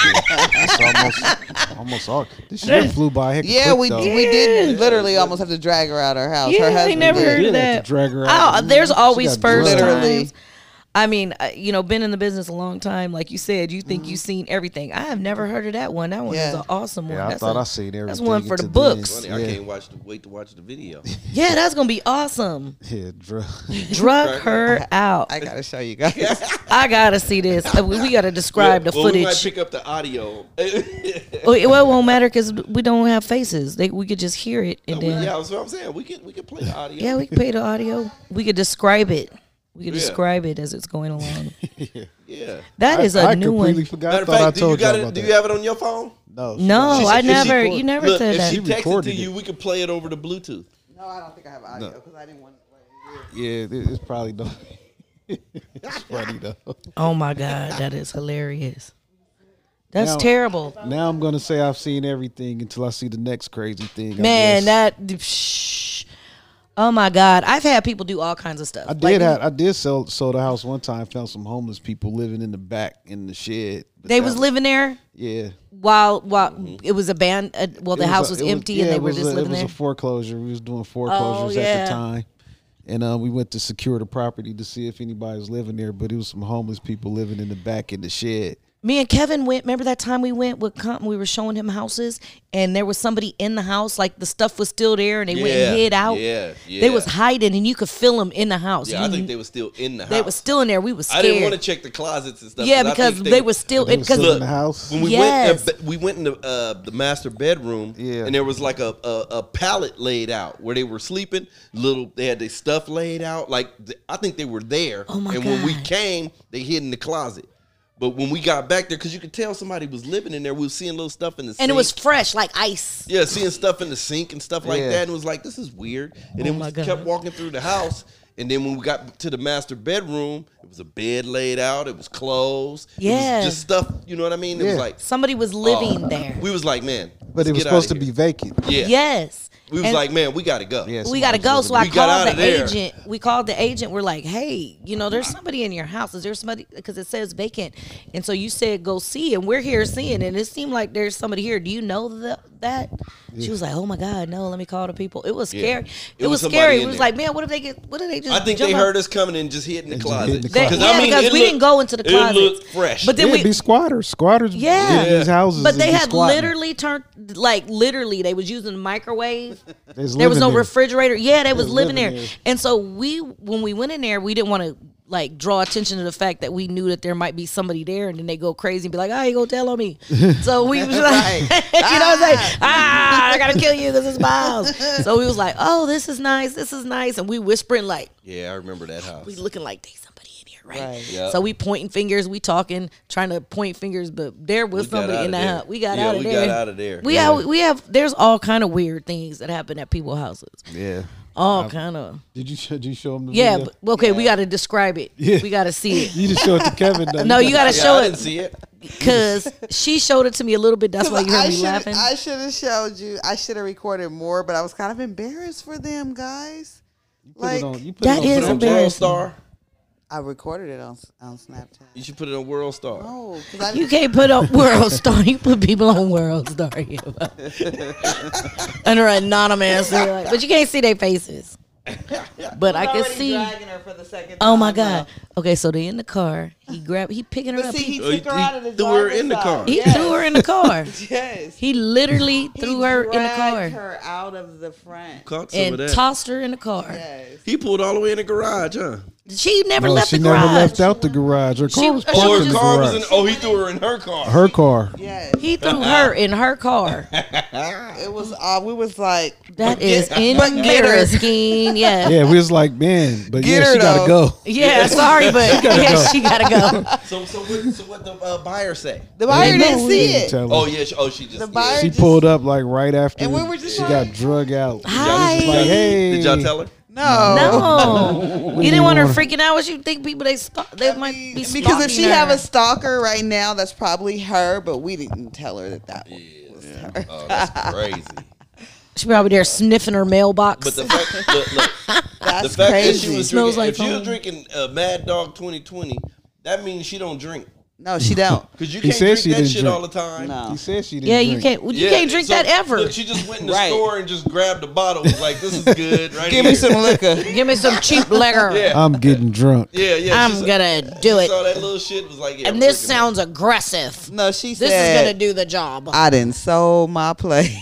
[SPEAKER 3] It's almost, almost all. This year flew by. Heck
[SPEAKER 4] Yeah,
[SPEAKER 3] quick,
[SPEAKER 4] we
[SPEAKER 3] though.
[SPEAKER 4] we did literally almost have to drag her out of our house.
[SPEAKER 1] Yeah,
[SPEAKER 4] her
[SPEAKER 1] I
[SPEAKER 4] husband
[SPEAKER 1] never
[SPEAKER 4] did.
[SPEAKER 1] heard
[SPEAKER 3] did
[SPEAKER 1] of
[SPEAKER 3] have
[SPEAKER 1] that.
[SPEAKER 3] to drag her out.
[SPEAKER 1] Oh, there's
[SPEAKER 3] She
[SPEAKER 1] always
[SPEAKER 3] got
[SPEAKER 1] first
[SPEAKER 3] drugged.
[SPEAKER 4] Literally.
[SPEAKER 1] times. I mean, uh, you know, been in the business a long time. Like you said, you think you've seen everything. I have never heard of that one. That one
[SPEAKER 4] Yeah.
[SPEAKER 1] is an awesome one.
[SPEAKER 3] Yeah, I
[SPEAKER 1] that's
[SPEAKER 3] thought
[SPEAKER 1] a-
[SPEAKER 3] I seen everything.
[SPEAKER 1] That's one for the
[SPEAKER 3] until then.
[SPEAKER 1] books.
[SPEAKER 2] Funny, I
[SPEAKER 3] Yeah.
[SPEAKER 2] can't watch the, wait to watch the video.
[SPEAKER 1] Yeah, that's gonna be awesome.
[SPEAKER 3] Yeah, drug.
[SPEAKER 1] Drug her out.
[SPEAKER 4] I gotta show you guys.
[SPEAKER 1] I gotta see this. Uh, We, we gotta describe the
[SPEAKER 2] well, we might
[SPEAKER 1] footage.
[SPEAKER 2] pick up the audio.
[SPEAKER 1] Well, it well, it won't matter because we don't have faces. They, we could just hear it and then
[SPEAKER 2] yeah, that's what I'm saying. We can we can play the audio.
[SPEAKER 1] yeah, we can play the audio. We could describe it. We could
[SPEAKER 2] Yeah.
[SPEAKER 1] describe it as it's going along.
[SPEAKER 2] yeah.
[SPEAKER 1] That is
[SPEAKER 3] I,
[SPEAKER 1] a
[SPEAKER 3] I
[SPEAKER 1] new
[SPEAKER 3] completely
[SPEAKER 1] one.
[SPEAKER 3] forgot. I
[SPEAKER 2] Matter of
[SPEAKER 3] thought I
[SPEAKER 2] fact, do you
[SPEAKER 3] told
[SPEAKER 2] got
[SPEAKER 3] you
[SPEAKER 2] it?
[SPEAKER 3] about
[SPEAKER 2] Do
[SPEAKER 3] that.
[SPEAKER 2] you have it on your phone?
[SPEAKER 3] No,
[SPEAKER 1] No,
[SPEAKER 3] she-
[SPEAKER 1] I
[SPEAKER 2] if she
[SPEAKER 1] never.
[SPEAKER 2] record-
[SPEAKER 1] You never
[SPEAKER 2] Look,
[SPEAKER 1] said
[SPEAKER 2] if
[SPEAKER 1] that.
[SPEAKER 2] she
[SPEAKER 3] She
[SPEAKER 2] texted
[SPEAKER 3] recorded
[SPEAKER 2] to you,
[SPEAKER 3] it.
[SPEAKER 2] we could play it over the Bluetooth.
[SPEAKER 4] No, I don't think I have audio because I didn't want to.
[SPEAKER 3] Yeah, it- it's probably no. It's funny though.
[SPEAKER 1] Oh my god, that is hilarious. That's
[SPEAKER 3] Now-
[SPEAKER 1] terrible,
[SPEAKER 3] Now I'm gonna say I've seen everything until I see the next crazy thing. I
[SPEAKER 1] man.
[SPEAKER 3] guess.
[SPEAKER 1] That. Shh. Oh my god, I've had people do all kinds of stuff.
[SPEAKER 3] I did
[SPEAKER 1] Like,
[SPEAKER 3] have I did sell sold a house one time. Found some homeless people living in the back in the shed. But
[SPEAKER 1] They
[SPEAKER 3] that
[SPEAKER 1] was living there
[SPEAKER 3] Yeah.
[SPEAKER 1] while while it was abandoned. Uh, well, the
[SPEAKER 3] It
[SPEAKER 1] house
[SPEAKER 3] a-
[SPEAKER 1] was
[SPEAKER 3] it
[SPEAKER 1] empty
[SPEAKER 3] yeah,
[SPEAKER 1] and they
[SPEAKER 3] it
[SPEAKER 1] were
[SPEAKER 3] was
[SPEAKER 1] just
[SPEAKER 3] a,
[SPEAKER 1] living
[SPEAKER 3] It was
[SPEAKER 1] there.
[SPEAKER 3] a foreclosure. We was doing foreclosures
[SPEAKER 1] Oh,
[SPEAKER 3] at
[SPEAKER 1] yeah.
[SPEAKER 3] the time, and uh, we went to secure the property to see if anybody was living there. But it was some homeless people living in the back in the shed.
[SPEAKER 1] Me and Kevin went. Remember that time we went with Com- we were showing him houses, and there was somebody in the house. Like the stuff was still there, and they went and
[SPEAKER 2] Yeah,
[SPEAKER 1] hid out.
[SPEAKER 2] yeah, yeah.
[SPEAKER 1] They was hiding, and you could feel them in the house.
[SPEAKER 2] Yeah,
[SPEAKER 1] You-
[SPEAKER 2] I think they were still in the house.
[SPEAKER 1] they was still in there. We was scared.
[SPEAKER 2] I didn't want to check the closets and stuff.
[SPEAKER 1] Yeah,
[SPEAKER 2] I
[SPEAKER 1] because
[SPEAKER 2] think
[SPEAKER 1] they, were still
[SPEAKER 3] They was
[SPEAKER 1] because
[SPEAKER 3] still in the house.
[SPEAKER 2] When we
[SPEAKER 1] Yes.
[SPEAKER 2] went, uh, we went in the uh, the master bedroom,
[SPEAKER 3] Yeah.
[SPEAKER 2] and there was like a, a a pallet laid out where they were sleeping. Little, they had their stuff laid out. Like th- I think they were there.
[SPEAKER 1] Oh, my
[SPEAKER 2] And when we
[SPEAKER 1] God.
[SPEAKER 2] came, they hid in the closet. But when we got back there, because you could tell somebody was living in there, we were seeing little stuff in the sink.
[SPEAKER 1] and it was fresh like ice.
[SPEAKER 2] Yeah, seeing stuff in the sink and stuff like
[SPEAKER 3] Yeah.
[SPEAKER 2] that, and it was like, this is weird. And
[SPEAKER 1] Oh
[SPEAKER 2] then
[SPEAKER 1] my
[SPEAKER 2] we
[SPEAKER 1] God.
[SPEAKER 2] kept walking through the house, and then when we got to the master bedroom, it was a bed laid out, it was clothes, it
[SPEAKER 1] Yeah.
[SPEAKER 2] was just stuff. You know what I mean? It was
[SPEAKER 3] Yeah.
[SPEAKER 2] like
[SPEAKER 1] Somebody was living
[SPEAKER 2] oh.
[SPEAKER 1] there.
[SPEAKER 2] We was like, man,
[SPEAKER 3] But it was supposed to be vacant.
[SPEAKER 2] Yeah,
[SPEAKER 1] Yes.
[SPEAKER 2] we was
[SPEAKER 1] And-
[SPEAKER 2] like, man, we gotta go.
[SPEAKER 3] Yeah,
[SPEAKER 1] we gotta
[SPEAKER 3] somebody
[SPEAKER 1] go.
[SPEAKER 3] was
[SPEAKER 1] So I
[SPEAKER 2] We got
[SPEAKER 1] called
[SPEAKER 2] out
[SPEAKER 1] the
[SPEAKER 2] of there.
[SPEAKER 1] agent. We called the agent. We're like, hey, you know, there's somebody in your house. Is there somebody? Because it says vacant. And so you said go see, and we're here seeing, and it seemed like there's somebody here. Do you know the, that? She was like, oh my god, no. Let me call the people. It was
[SPEAKER 2] Yeah.
[SPEAKER 1] scary.
[SPEAKER 2] It
[SPEAKER 1] It,
[SPEAKER 2] was
[SPEAKER 1] was
[SPEAKER 2] somebody
[SPEAKER 1] scary.
[SPEAKER 2] in
[SPEAKER 1] It was
[SPEAKER 2] there.
[SPEAKER 1] like, man, what if they get? What if they just?
[SPEAKER 2] I think
[SPEAKER 1] jump
[SPEAKER 2] they
[SPEAKER 1] up?
[SPEAKER 2] heard us coming and just hid in the
[SPEAKER 3] And just hid
[SPEAKER 2] closet.
[SPEAKER 3] in the
[SPEAKER 1] They-
[SPEAKER 3] closet.
[SPEAKER 1] yeah, because
[SPEAKER 2] it
[SPEAKER 1] we didn't go into the
[SPEAKER 2] It
[SPEAKER 1] closets.
[SPEAKER 2] looked fresh.
[SPEAKER 1] But then
[SPEAKER 3] Yeah,
[SPEAKER 1] we
[SPEAKER 3] it'd be squatters. Squatters.
[SPEAKER 1] Yeah.
[SPEAKER 3] get in these houses.
[SPEAKER 1] But
[SPEAKER 3] and
[SPEAKER 1] they
[SPEAKER 3] be
[SPEAKER 1] had
[SPEAKER 3] squatting.
[SPEAKER 1] literally turned like literally they was using the microwave.
[SPEAKER 3] They was
[SPEAKER 1] There was
[SPEAKER 3] living
[SPEAKER 1] no
[SPEAKER 3] there.
[SPEAKER 1] refrigerator. Yeah, they was
[SPEAKER 3] was
[SPEAKER 1] living
[SPEAKER 3] living
[SPEAKER 1] there.
[SPEAKER 3] there.
[SPEAKER 1] And so we when we went in there, we didn't want to like draw attention to the fact that we knew that there might be somebody there, and then they go crazy and be like, "Ah, you gonna tell on me?" So we was like,
[SPEAKER 4] Right.
[SPEAKER 1] you know, what I'm saying, "Ah, I gotta kill you because it's my house." So we was like, "Oh, this is nice, this is nice," and we whispering like,
[SPEAKER 2] Yeah, I remember that house.
[SPEAKER 1] we looking like there's somebody in here, right?
[SPEAKER 4] Right.
[SPEAKER 2] Yep.
[SPEAKER 1] So we pointing fingers, we talking, trying to point fingers, but there was
[SPEAKER 2] We got
[SPEAKER 1] somebody
[SPEAKER 2] out
[SPEAKER 1] in
[SPEAKER 2] of
[SPEAKER 1] that
[SPEAKER 2] there.
[SPEAKER 1] house. We got
[SPEAKER 2] Yeah,
[SPEAKER 1] out of
[SPEAKER 2] we
[SPEAKER 1] there.
[SPEAKER 2] got out of there.
[SPEAKER 1] We
[SPEAKER 2] Yeah.
[SPEAKER 1] have, we have. There's all kind of weird things that happen at people's houses.
[SPEAKER 3] Yeah.
[SPEAKER 1] All kind of.
[SPEAKER 3] Did you show, did you show them the
[SPEAKER 1] Yeah,
[SPEAKER 3] video?
[SPEAKER 1] but, okay, we got to describe it.
[SPEAKER 3] Yeah.
[SPEAKER 1] We got to see it.
[SPEAKER 3] You just show it to Kevin. though.
[SPEAKER 1] No, you got to
[SPEAKER 2] Yeah,
[SPEAKER 1] show
[SPEAKER 2] I
[SPEAKER 1] it
[SPEAKER 2] didn't see it.
[SPEAKER 1] because she showed it to me a little bit. That's why you heard
[SPEAKER 4] I
[SPEAKER 1] me
[SPEAKER 4] should
[SPEAKER 1] laughing.
[SPEAKER 4] I should have showed you. I should have recorded more, but I was kind of embarrassed for them guys.
[SPEAKER 3] Put it
[SPEAKER 4] Like
[SPEAKER 3] on- you put
[SPEAKER 1] That
[SPEAKER 3] it on
[SPEAKER 1] is
[SPEAKER 2] Put it on
[SPEAKER 1] embarrassing.
[SPEAKER 2] World Star.
[SPEAKER 4] I recorded it on on Snapchat.
[SPEAKER 2] You should put it on World Star.
[SPEAKER 4] Oh, because I
[SPEAKER 1] You can't put on World Star. You put people on World Star. Yeah. Under anonymous. They're like- but you can't see their faces. But I can see.
[SPEAKER 4] her for the second
[SPEAKER 1] Oh my
[SPEAKER 4] time,
[SPEAKER 1] God. Okay, so they in the car. He grabbed. He picking her
[SPEAKER 4] But
[SPEAKER 1] up.
[SPEAKER 4] see,
[SPEAKER 1] He,
[SPEAKER 4] he
[SPEAKER 2] Oh, he-
[SPEAKER 4] took her out of the
[SPEAKER 2] he threw her
[SPEAKER 4] driver's
[SPEAKER 2] in the
[SPEAKER 4] side.
[SPEAKER 2] car.
[SPEAKER 1] he
[SPEAKER 4] Yes.
[SPEAKER 1] threw her in the car.
[SPEAKER 4] Yes.
[SPEAKER 1] He literally threw
[SPEAKER 4] He
[SPEAKER 1] her in the
[SPEAKER 4] dragged
[SPEAKER 1] car
[SPEAKER 4] her out of the front.
[SPEAKER 2] Caught some of
[SPEAKER 1] and
[SPEAKER 2] that.
[SPEAKER 1] tossed her in the car.
[SPEAKER 4] Yes.
[SPEAKER 2] He pulled all the way in the garage, huh?
[SPEAKER 1] She never
[SPEAKER 3] No,
[SPEAKER 1] left
[SPEAKER 3] she
[SPEAKER 1] the
[SPEAKER 3] never
[SPEAKER 1] garage.
[SPEAKER 3] left out the garage. Her car
[SPEAKER 1] She-
[SPEAKER 3] was
[SPEAKER 1] she
[SPEAKER 3] parked
[SPEAKER 2] Oh,
[SPEAKER 3] in
[SPEAKER 2] her
[SPEAKER 3] the
[SPEAKER 2] car was
[SPEAKER 3] garage.
[SPEAKER 2] in. Oh, he threw her in her car.
[SPEAKER 3] Her car.
[SPEAKER 4] Yes.
[SPEAKER 1] He threw her in her car.
[SPEAKER 4] It was. Uh, we was like,
[SPEAKER 1] That is
[SPEAKER 4] but get her.
[SPEAKER 1] embarrassing. Yeah.
[SPEAKER 3] Yeah, we was like, man, but
[SPEAKER 4] Get
[SPEAKER 3] yeah,
[SPEAKER 4] her,
[SPEAKER 3] she gotta
[SPEAKER 4] though.
[SPEAKER 3] go.
[SPEAKER 1] Yeah, sorry, but yeah, she gotta go.
[SPEAKER 2] So, so what? So what the uh, buyer say?
[SPEAKER 4] The buyer
[SPEAKER 3] Yeah,
[SPEAKER 4] didn't
[SPEAKER 3] we
[SPEAKER 4] see
[SPEAKER 3] didn't
[SPEAKER 4] it.
[SPEAKER 3] tell her.
[SPEAKER 2] Oh yeah. She, oh, she just.
[SPEAKER 4] The
[SPEAKER 2] yeah.
[SPEAKER 4] buyer-
[SPEAKER 3] She
[SPEAKER 4] just-
[SPEAKER 3] pulled up like right after
[SPEAKER 4] And we were just
[SPEAKER 3] she
[SPEAKER 4] like-
[SPEAKER 3] got drug out.
[SPEAKER 1] Hi.
[SPEAKER 3] She was like, hey.
[SPEAKER 2] Did y'all tell her?
[SPEAKER 4] No.
[SPEAKER 1] No, you didn't want her
[SPEAKER 3] wanna-
[SPEAKER 1] freaking out. What you think people they stalk, they might be
[SPEAKER 4] Because if
[SPEAKER 1] stalking
[SPEAKER 4] she
[SPEAKER 1] her.
[SPEAKER 4] have a stalker right now, that's probably her. But we didn't tell her that that was her.
[SPEAKER 2] Oh, that's crazy.
[SPEAKER 1] she probably there sniffing her mailbox.
[SPEAKER 2] But the fact, look, look,
[SPEAKER 4] That's
[SPEAKER 2] the fact that she
[SPEAKER 4] crazy.
[SPEAKER 2] was
[SPEAKER 1] Smells
[SPEAKER 2] drinking,
[SPEAKER 1] like
[SPEAKER 2] if she was
[SPEAKER 1] foam.
[SPEAKER 2] drinking uh, Mad Dog twenty twenty, that means she don't drink.
[SPEAKER 4] No, she don't.
[SPEAKER 2] Because you
[SPEAKER 3] He
[SPEAKER 2] can't
[SPEAKER 3] said
[SPEAKER 2] drink
[SPEAKER 3] she
[SPEAKER 2] that
[SPEAKER 3] didn't
[SPEAKER 2] shit
[SPEAKER 3] drink.
[SPEAKER 2] all the time.
[SPEAKER 4] No.
[SPEAKER 3] He said she didn't.
[SPEAKER 1] Yeah, you
[SPEAKER 3] drink.
[SPEAKER 1] can't. You
[SPEAKER 2] Yeah,
[SPEAKER 1] can't drink
[SPEAKER 2] so,
[SPEAKER 1] that ever.
[SPEAKER 2] Look, she just went in the
[SPEAKER 4] Right.
[SPEAKER 2] store and just grabbed the bottle. Was like, this is good. Right
[SPEAKER 4] Give me
[SPEAKER 2] here.
[SPEAKER 4] some liquor.
[SPEAKER 1] Give me some cheap liquor.
[SPEAKER 2] Yeah.
[SPEAKER 3] I'm getting drunk.
[SPEAKER 2] Yeah, yeah.
[SPEAKER 1] I'm
[SPEAKER 2] she saw-
[SPEAKER 1] gonna do
[SPEAKER 2] she
[SPEAKER 1] it.
[SPEAKER 2] Saw that little shit. Was like, yeah, I'm
[SPEAKER 1] And this
[SPEAKER 2] drinking
[SPEAKER 1] sounds aggressive.
[SPEAKER 4] No, she
[SPEAKER 1] This
[SPEAKER 4] said,
[SPEAKER 1] is gonna do the job.
[SPEAKER 4] I didn't sold my place.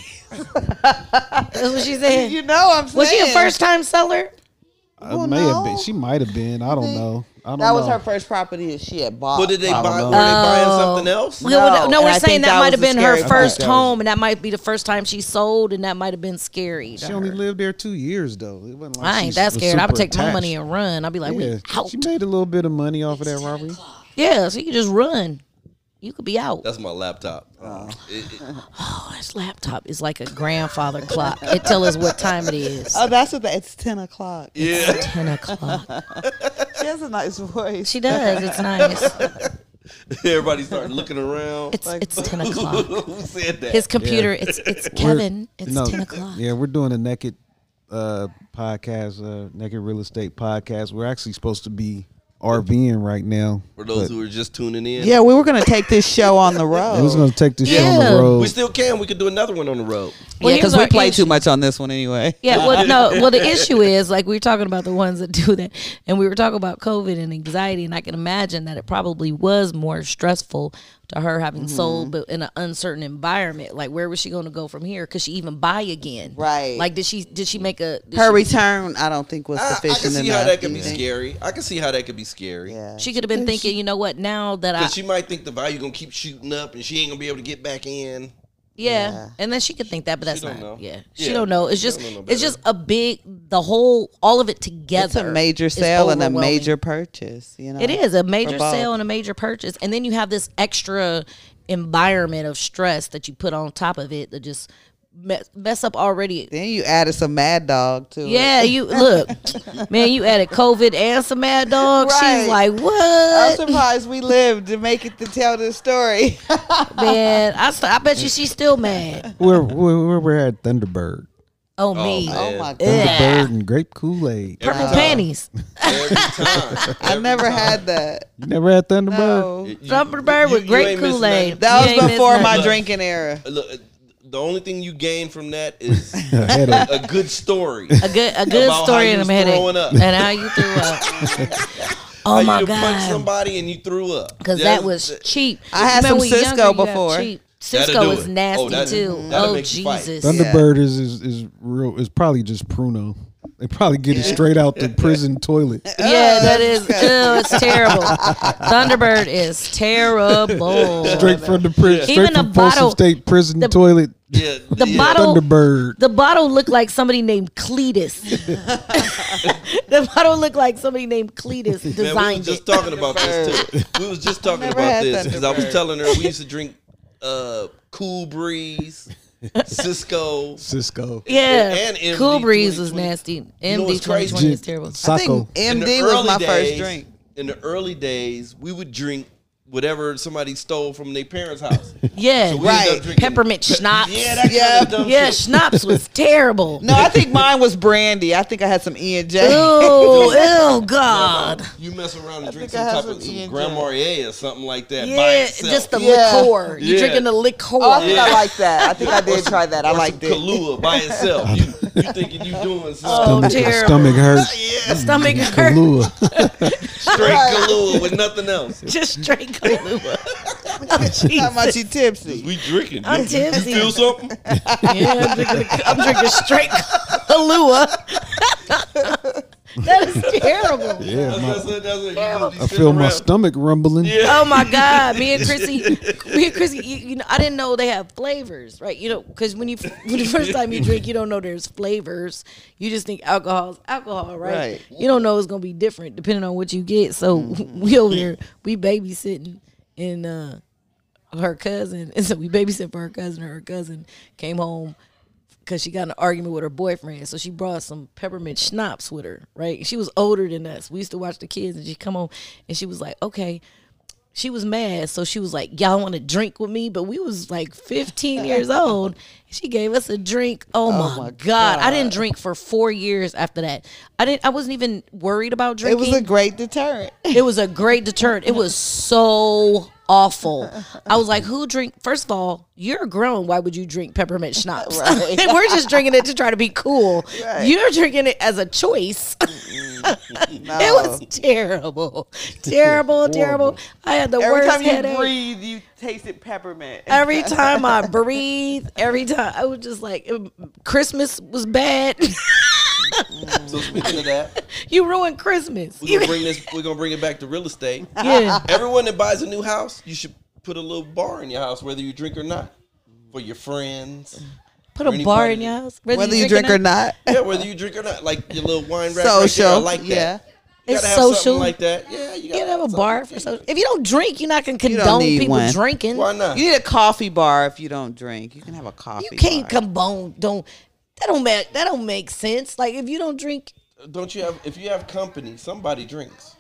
[SPEAKER 1] That's what she said.
[SPEAKER 4] You know I'm saying.
[SPEAKER 1] Was she a first time seller?
[SPEAKER 3] I
[SPEAKER 4] Well,
[SPEAKER 3] may have
[SPEAKER 4] no.
[SPEAKER 3] been. She might have been. I don't know. I don't
[SPEAKER 4] That
[SPEAKER 3] know.
[SPEAKER 4] was her first property that she had bought.
[SPEAKER 2] What did they
[SPEAKER 3] I don't
[SPEAKER 2] buy?
[SPEAKER 3] know.
[SPEAKER 2] Were they buying
[SPEAKER 1] Oh.
[SPEAKER 2] something else?
[SPEAKER 1] We-
[SPEAKER 4] No,
[SPEAKER 1] no, no,
[SPEAKER 4] and
[SPEAKER 1] we're
[SPEAKER 4] I
[SPEAKER 1] saying
[SPEAKER 4] think
[SPEAKER 1] that
[SPEAKER 4] that
[SPEAKER 1] might have
[SPEAKER 4] was the
[SPEAKER 1] been her
[SPEAKER 4] scary
[SPEAKER 1] first
[SPEAKER 3] part.
[SPEAKER 1] home, and that might be the first time she sold, and that might have been scary. to
[SPEAKER 3] She only
[SPEAKER 1] her.
[SPEAKER 3] lived there two years though. It wasn't like
[SPEAKER 1] I
[SPEAKER 3] she
[SPEAKER 1] ain't that
[SPEAKER 3] was
[SPEAKER 1] scared. I would
[SPEAKER 3] super
[SPEAKER 1] take my
[SPEAKER 3] attached.
[SPEAKER 1] money and run. I'd be like,
[SPEAKER 3] Yeah,
[SPEAKER 1] we out.
[SPEAKER 3] she made a little bit of money off of that robbery.
[SPEAKER 1] Yeah, so you can just run. You could be out.
[SPEAKER 2] That's my laptop. It- it-
[SPEAKER 1] Oh, this laptop is like a grandfather clock. It tells us what time it is.
[SPEAKER 4] Oh, that's what the, it's ten o'clock.
[SPEAKER 2] yeah.
[SPEAKER 1] Ten o'clock.
[SPEAKER 4] She has a nice voice.
[SPEAKER 1] She does. It's nice.
[SPEAKER 2] Everybody started looking around.
[SPEAKER 1] It's it's ten o'clock.
[SPEAKER 2] Who said that?
[SPEAKER 1] His computer. It's it's Kevin. It's
[SPEAKER 3] No,
[SPEAKER 1] ten o'clock.
[SPEAKER 3] Yeah, we're doing a naked uh, podcast, uh, naked real estate podcast. We're actually supposed to be RVing right now.
[SPEAKER 2] For those
[SPEAKER 3] but
[SPEAKER 2] who are just tuning in.
[SPEAKER 4] Yeah, we were gonna take this show on the road.
[SPEAKER 3] we was gonna take this shit on
[SPEAKER 1] Yeah.
[SPEAKER 3] the road.
[SPEAKER 2] We still can. We could do another one on the road.
[SPEAKER 1] Well,
[SPEAKER 4] Yeah, because
[SPEAKER 1] here's
[SPEAKER 4] we
[SPEAKER 1] our
[SPEAKER 4] play
[SPEAKER 1] issue.
[SPEAKER 4] too much on this one anyway.
[SPEAKER 1] Yeah, well, no, well, the issue is like we were talking about the ones that do that, and we were talking about COVID and anxiety, and I can imagine that it probably was more stressful to her having
[SPEAKER 4] Mm-hmm.
[SPEAKER 1] sold, but in an uncertain environment. Like, where was she going to go from here? Could she even buy again?
[SPEAKER 4] Right.
[SPEAKER 1] Like, did she did she make a did
[SPEAKER 4] Her
[SPEAKER 1] she,
[SPEAKER 4] return, I don't think was
[SPEAKER 2] I, I
[SPEAKER 4] sufficient
[SPEAKER 2] can see
[SPEAKER 4] enough.
[SPEAKER 2] how that could
[SPEAKER 4] do
[SPEAKER 2] be
[SPEAKER 4] you think?
[SPEAKER 2] scary. I can see how that could be scary.
[SPEAKER 4] Yeah.
[SPEAKER 1] She could have been thinking, you know what? Now that I
[SPEAKER 2] Because she might think the value gonna keep shooting up, and she ain't gonna be able to get back in.
[SPEAKER 1] yeah.
[SPEAKER 4] Yeah.
[SPEAKER 1] and then she could think that, but that's
[SPEAKER 2] She don't
[SPEAKER 1] not.
[SPEAKER 2] know.
[SPEAKER 1] Yeah, she
[SPEAKER 2] Yeah.
[SPEAKER 1] don't know. It's
[SPEAKER 2] She
[SPEAKER 1] just
[SPEAKER 2] don't know no
[SPEAKER 1] it's
[SPEAKER 2] better.
[SPEAKER 1] just a big the whole all of it together.
[SPEAKER 4] It's a major
[SPEAKER 1] is
[SPEAKER 4] sale and a
[SPEAKER 1] overwhelming.
[SPEAKER 4] major purchase. You know,
[SPEAKER 1] It is a major
[SPEAKER 4] both.
[SPEAKER 1] sale and a major purchase, and then you have this extra environment of stress that you put on top of it that just mess, mess up already.
[SPEAKER 4] Then you added some Mad Dog to it.
[SPEAKER 1] Yeah, you look, man. You added COVID and some Mad Dog.
[SPEAKER 4] Right.
[SPEAKER 1] She's like,
[SPEAKER 4] I'm
[SPEAKER 1] what,
[SPEAKER 4] surprised we lived to make it to tell this story.
[SPEAKER 1] man? I, st- I bet you she's still mad.
[SPEAKER 3] Where, where, where we're at Thunderbird.
[SPEAKER 1] Oh, me,
[SPEAKER 2] man.
[SPEAKER 4] Oh my god!
[SPEAKER 1] Yeah.
[SPEAKER 3] Thunderbird and grape Kool-Aid.
[SPEAKER 1] purple
[SPEAKER 2] Every time.
[SPEAKER 1] panties.
[SPEAKER 2] Every time.
[SPEAKER 4] I
[SPEAKER 2] Every
[SPEAKER 4] never
[SPEAKER 2] time.
[SPEAKER 4] had that.
[SPEAKER 3] You never had Thunderbird?
[SPEAKER 4] No,
[SPEAKER 2] You-
[SPEAKER 1] Thunderbird
[SPEAKER 2] you-
[SPEAKER 1] with
[SPEAKER 2] you
[SPEAKER 1] grape
[SPEAKER 2] ain't missing
[SPEAKER 1] Kool Aid.
[SPEAKER 2] nothing.
[SPEAKER 4] that
[SPEAKER 1] You ain't
[SPEAKER 4] was before
[SPEAKER 1] missing
[SPEAKER 4] my
[SPEAKER 1] nothing.
[SPEAKER 4] drinking era.
[SPEAKER 2] Look, the only thing you gain from that is
[SPEAKER 3] A headache.
[SPEAKER 2] a good story.
[SPEAKER 1] A good, a good
[SPEAKER 2] About
[SPEAKER 1] story
[SPEAKER 2] how
[SPEAKER 1] and
[SPEAKER 2] you
[SPEAKER 1] a headache,
[SPEAKER 2] throwing up.
[SPEAKER 1] and how you threw up. Oh
[SPEAKER 2] How
[SPEAKER 1] my
[SPEAKER 2] you done punched
[SPEAKER 1] god!
[SPEAKER 2] somebody and you threw up.
[SPEAKER 1] Because
[SPEAKER 2] That's-
[SPEAKER 1] that was cheap.
[SPEAKER 4] I had
[SPEAKER 1] Remember
[SPEAKER 4] some
[SPEAKER 1] when
[SPEAKER 4] Cisco
[SPEAKER 1] younger, you have
[SPEAKER 4] before.
[SPEAKER 1] cheap.
[SPEAKER 2] That'll
[SPEAKER 1] Cisco
[SPEAKER 2] do
[SPEAKER 1] is
[SPEAKER 2] it.
[SPEAKER 1] nasty
[SPEAKER 2] Oh, that-
[SPEAKER 1] too.
[SPEAKER 2] that'll
[SPEAKER 1] Oh
[SPEAKER 2] make you fight.
[SPEAKER 1] Jesus!
[SPEAKER 3] Thunderbird is, is is real. It's probably just Pruno. They probably get it straight out the prison toilet.
[SPEAKER 1] Yeah, that is. Ew, it's terrible. Thunderbird is terrible.
[SPEAKER 3] Straight from the prison. Straight
[SPEAKER 1] Even
[SPEAKER 3] from
[SPEAKER 1] the bottle-
[SPEAKER 3] Folsom State prison
[SPEAKER 1] the-
[SPEAKER 3] toilet.
[SPEAKER 2] Yeah,
[SPEAKER 1] The
[SPEAKER 2] yeah.
[SPEAKER 1] bottle-
[SPEAKER 3] Thunderbird.
[SPEAKER 1] The bottle looked like somebody named Cletus. The bottle looked like somebody named Cletus
[SPEAKER 2] Man, we
[SPEAKER 1] designed
[SPEAKER 2] was just
[SPEAKER 1] it.
[SPEAKER 2] talking about this too. We was just talking
[SPEAKER 4] never
[SPEAKER 2] about
[SPEAKER 4] had
[SPEAKER 2] this because I was
[SPEAKER 4] Thunderbird.
[SPEAKER 2] telling her we used to drink uh, Cool Breeze, Cisco.
[SPEAKER 3] Cisco.
[SPEAKER 1] Yeah,
[SPEAKER 2] And M D
[SPEAKER 1] Cool Breeze was
[SPEAKER 2] twenty twenty.
[SPEAKER 1] nasty.
[SPEAKER 2] You know
[SPEAKER 1] M D
[SPEAKER 2] what's
[SPEAKER 1] twenty
[SPEAKER 2] crazy?
[SPEAKER 1] twenty is terrible.
[SPEAKER 4] I
[SPEAKER 3] Sacco.
[SPEAKER 4] think
[SPEAKER 2] In
[SPEAKER 4] M
[SPEAKER 2] the
[SPEAKER 4] D was
[SPEAKER 2] early
[SPEAKER 4] my
[SPEAKER 2] days-
[SPEAKER 4] first drink.
[SPEAKER 2] In the early days, we would drink whatever somebody stole from their parents' house.
[SPEAKER 1] Yeah,
[SPEAKER 2] So we ended
[SPEAKER 4] Right.
[SPEAKER 2] up drinking-
[SPEAKER 1] peppermint schnapps.
[SPEAKER 2] Yeah, that
[SPEAKER 4] Yeah.
[SPEAKER 2] kind of dumb
[SPEAKER 1] Yeah,
[SPEAKER 2] shit.
[SPEAKER 1] schnapps was terrible.
[SPEAKER 4] No, I think mine was brandy. I think I had some E and J.
[SPEAKER 1] Ew, ew, God.
[SPEAKER 2] You mess around and drink
[SPEAKER 4] think
[SPEAKER 2] some
[SPEAKER 4] I
[SPEAKER 2] type
[SPEAKER 4] have
[SPEAKER 2] of
[SPEAKER 4] some E
[SPEAKER 2] some
[SPEAKER 4] and
[SPEAKER 2] Grand
[SPEAKER 4] J.
[SPEAKER 2] Marnier or something like that by
[SPEAKER 1] Yeah,
[SPEAKER 2] itself.
[SPEAKER 1] just the
[SPEAKER 4] Yeah.
[SPEAKER 1] liqueur. You
[SPEAKER 2] Yeah.
[SPEAKER 1] drinking the liqueur.
[SPEAKER 4] Oh, I think
[SPEAKER 2] Yeah.
[SPEAKER 4] I like that. I think I did try that. I
[SPEAKER 2] or
[SPEAKER 4] liked
[SPEAKER 2] some
[SPEAKER 4] it.
[SPEAKER 2] Kahlua by itself. You, you thinking you doing something?
[SPEAKER 1] Oh,
[SPEAKER 3] Stomach,
[SPEAKER 1] terrible.
[SPEAKER 3] stomach hurt.
[SPEAKER 2] Yeah,
[SPEAKER 1] Stomach hurt.
[SPEAKER 3] Kahlua.
[SPEAKER 2] straight Kahlua with nothing else.
[SPEAKER 1] Just straight Kahlua. Oh,
[SPEAKER 4] How much
[SPEAKER 1] Jesus.
[SPEAKER 4] you tipsy?
[SPEAKER 2] We drinking.
[SPEAKER 1] I'm
[SPEAKER 2] you,
[SPEAKER 1] tipsy.
[SPEAKER 2] You feel something?
[SPEAKER 1] Yeah, I'm drinking, I'm drinking straight Kahlua. That is terrible.
[SPEAKER 3] Yeah,
[SPEAKER 2] That's,
[SPEAKER 3] my,
[SPEAKER 2] that's, it, that's it. You just be
[SPEAKER 3] I
[SPEAKER 2] sitting
[SPEAKER 3] feel my
[SPEAKER 2] around.
[SPEAKER 3] stomach rumbling.
[SPEAKER 2] Yeah.
[SPEAKER 1] Oh my God, me and Chrissy, me and Chrissy, you, you know, I didn't know they have flavors, right? You know, because when you when the first time you drink, you don't know there's flavors. You just think alcohol is alcohol, right?
[SPEAKER 4] Right.
[SPEAKER 1] You don't know it's gonna be different depending on what you get. So we over there, we babysitting, and uh, her cousin, and so we babysitting for her cousin. Her cousin came home because she got in an argument with her boyfriend. So she brought some peppermint schnapps with her, right? She was older than us. We used to watch the kids, and she come home, and she was like, okay. She was mad, so she was like, y'all want to drink with me? But we was like fifteen years old. She gave us a drink. Oh, my,
[SPEAKER 4] my
[SPEAKER 1] God. I
[SPEAKER 4] God.
[SPEAKER 1] didn't drink for four years after that. I didn't. I wasn't even worried about
[SPEAKER 4] It
[SPEAKER 1] drinking.
[SPEAKER 4] was a great deterrent.
[SPEAKER 1] It was a great deterrent. It was so awful. I was like, who drink? First of all, you're grown. Why would you drink peppermint schnapps?
[SPEAKER 4] Right.
[SPEAKER 1] We're just drinking it to try to be cool.
[SPEAKER 4] Right.
[SPEAKER 1] You're drinking it as a choice.
[SPEAKER 4] No.
[SPEAKER 1] It was terrible, terrible, terrible. I had the
[SPEAKER 4] Every
[SPEAKER 1] worst
[SPEAKER 4] time you
[SPEAKER 1] headache.
[SPEAKER 4] breathe, you tasted peppermint.
[SPEAKER 1] Every time I breathe, every time I was just like, it- Christmas was bad.
[SPEAKER 2] So speaking of that,
[SPEAKER 1] You ruined Christmas.
[SPEAKER 2] we're gonna bring this. We're gonna bring it back to real estate.
[SPEAKER 1] Yeah.
[SPEAKER 2] Everyone that buys a new house, you should put a little bar in your house, whether you drink or not, for your friends.
[SPEAKER 1] Put
[SPEAKER 2] Or
[SPEAKER 1] a bar
[SPEAKER 2] anybody
[SPEAKER 1] in your
[SPEAKER 2] that-
[SPEAKER 1] house.
[SPEAKER 4] Whether you drink or not.
[SPEAKER 2] Yeah, whether you drink or not, like your little wine rack.
[SPEAKER 4] Social,
[SPEAKER 2] right there, I like that.
[SPEAKER 4] yeah.
[SPEAKER 2] You
[SPEAKER 1] It's
[SPEAKER 2] gotta have
[SPEAKER 1] social.
[SPEAKER 2] something like that. Yeah, you
[SPEAKER 1] You
[SPEAKER 2] gotta
[SPEAKER 1] gotta have a
[SPEAKER 2] something.
[SPEAKER 1] bar for social. If you don't drink, you're not gonna
[SPEAKER 4] don't
[SPEAKER 1] condone
[SPEAKER 4] need
[SPEAKER 1] people
[SPEAKER 4] one.
[SPEAKER 1] drinking.
[SPEAKER 2] Why not?
[SPEAKER 4] You need a coffee bar if you don't drink. You can have a coffee
[SPEAKER 1] You can't
[SPEAKER 4] bar.
[SPEAKER 1] condone. Don't. That don't make. That don't make sense. Like if you don't drink,
[SPEAKER 2] Don't you have? If you have company, somebody drinks.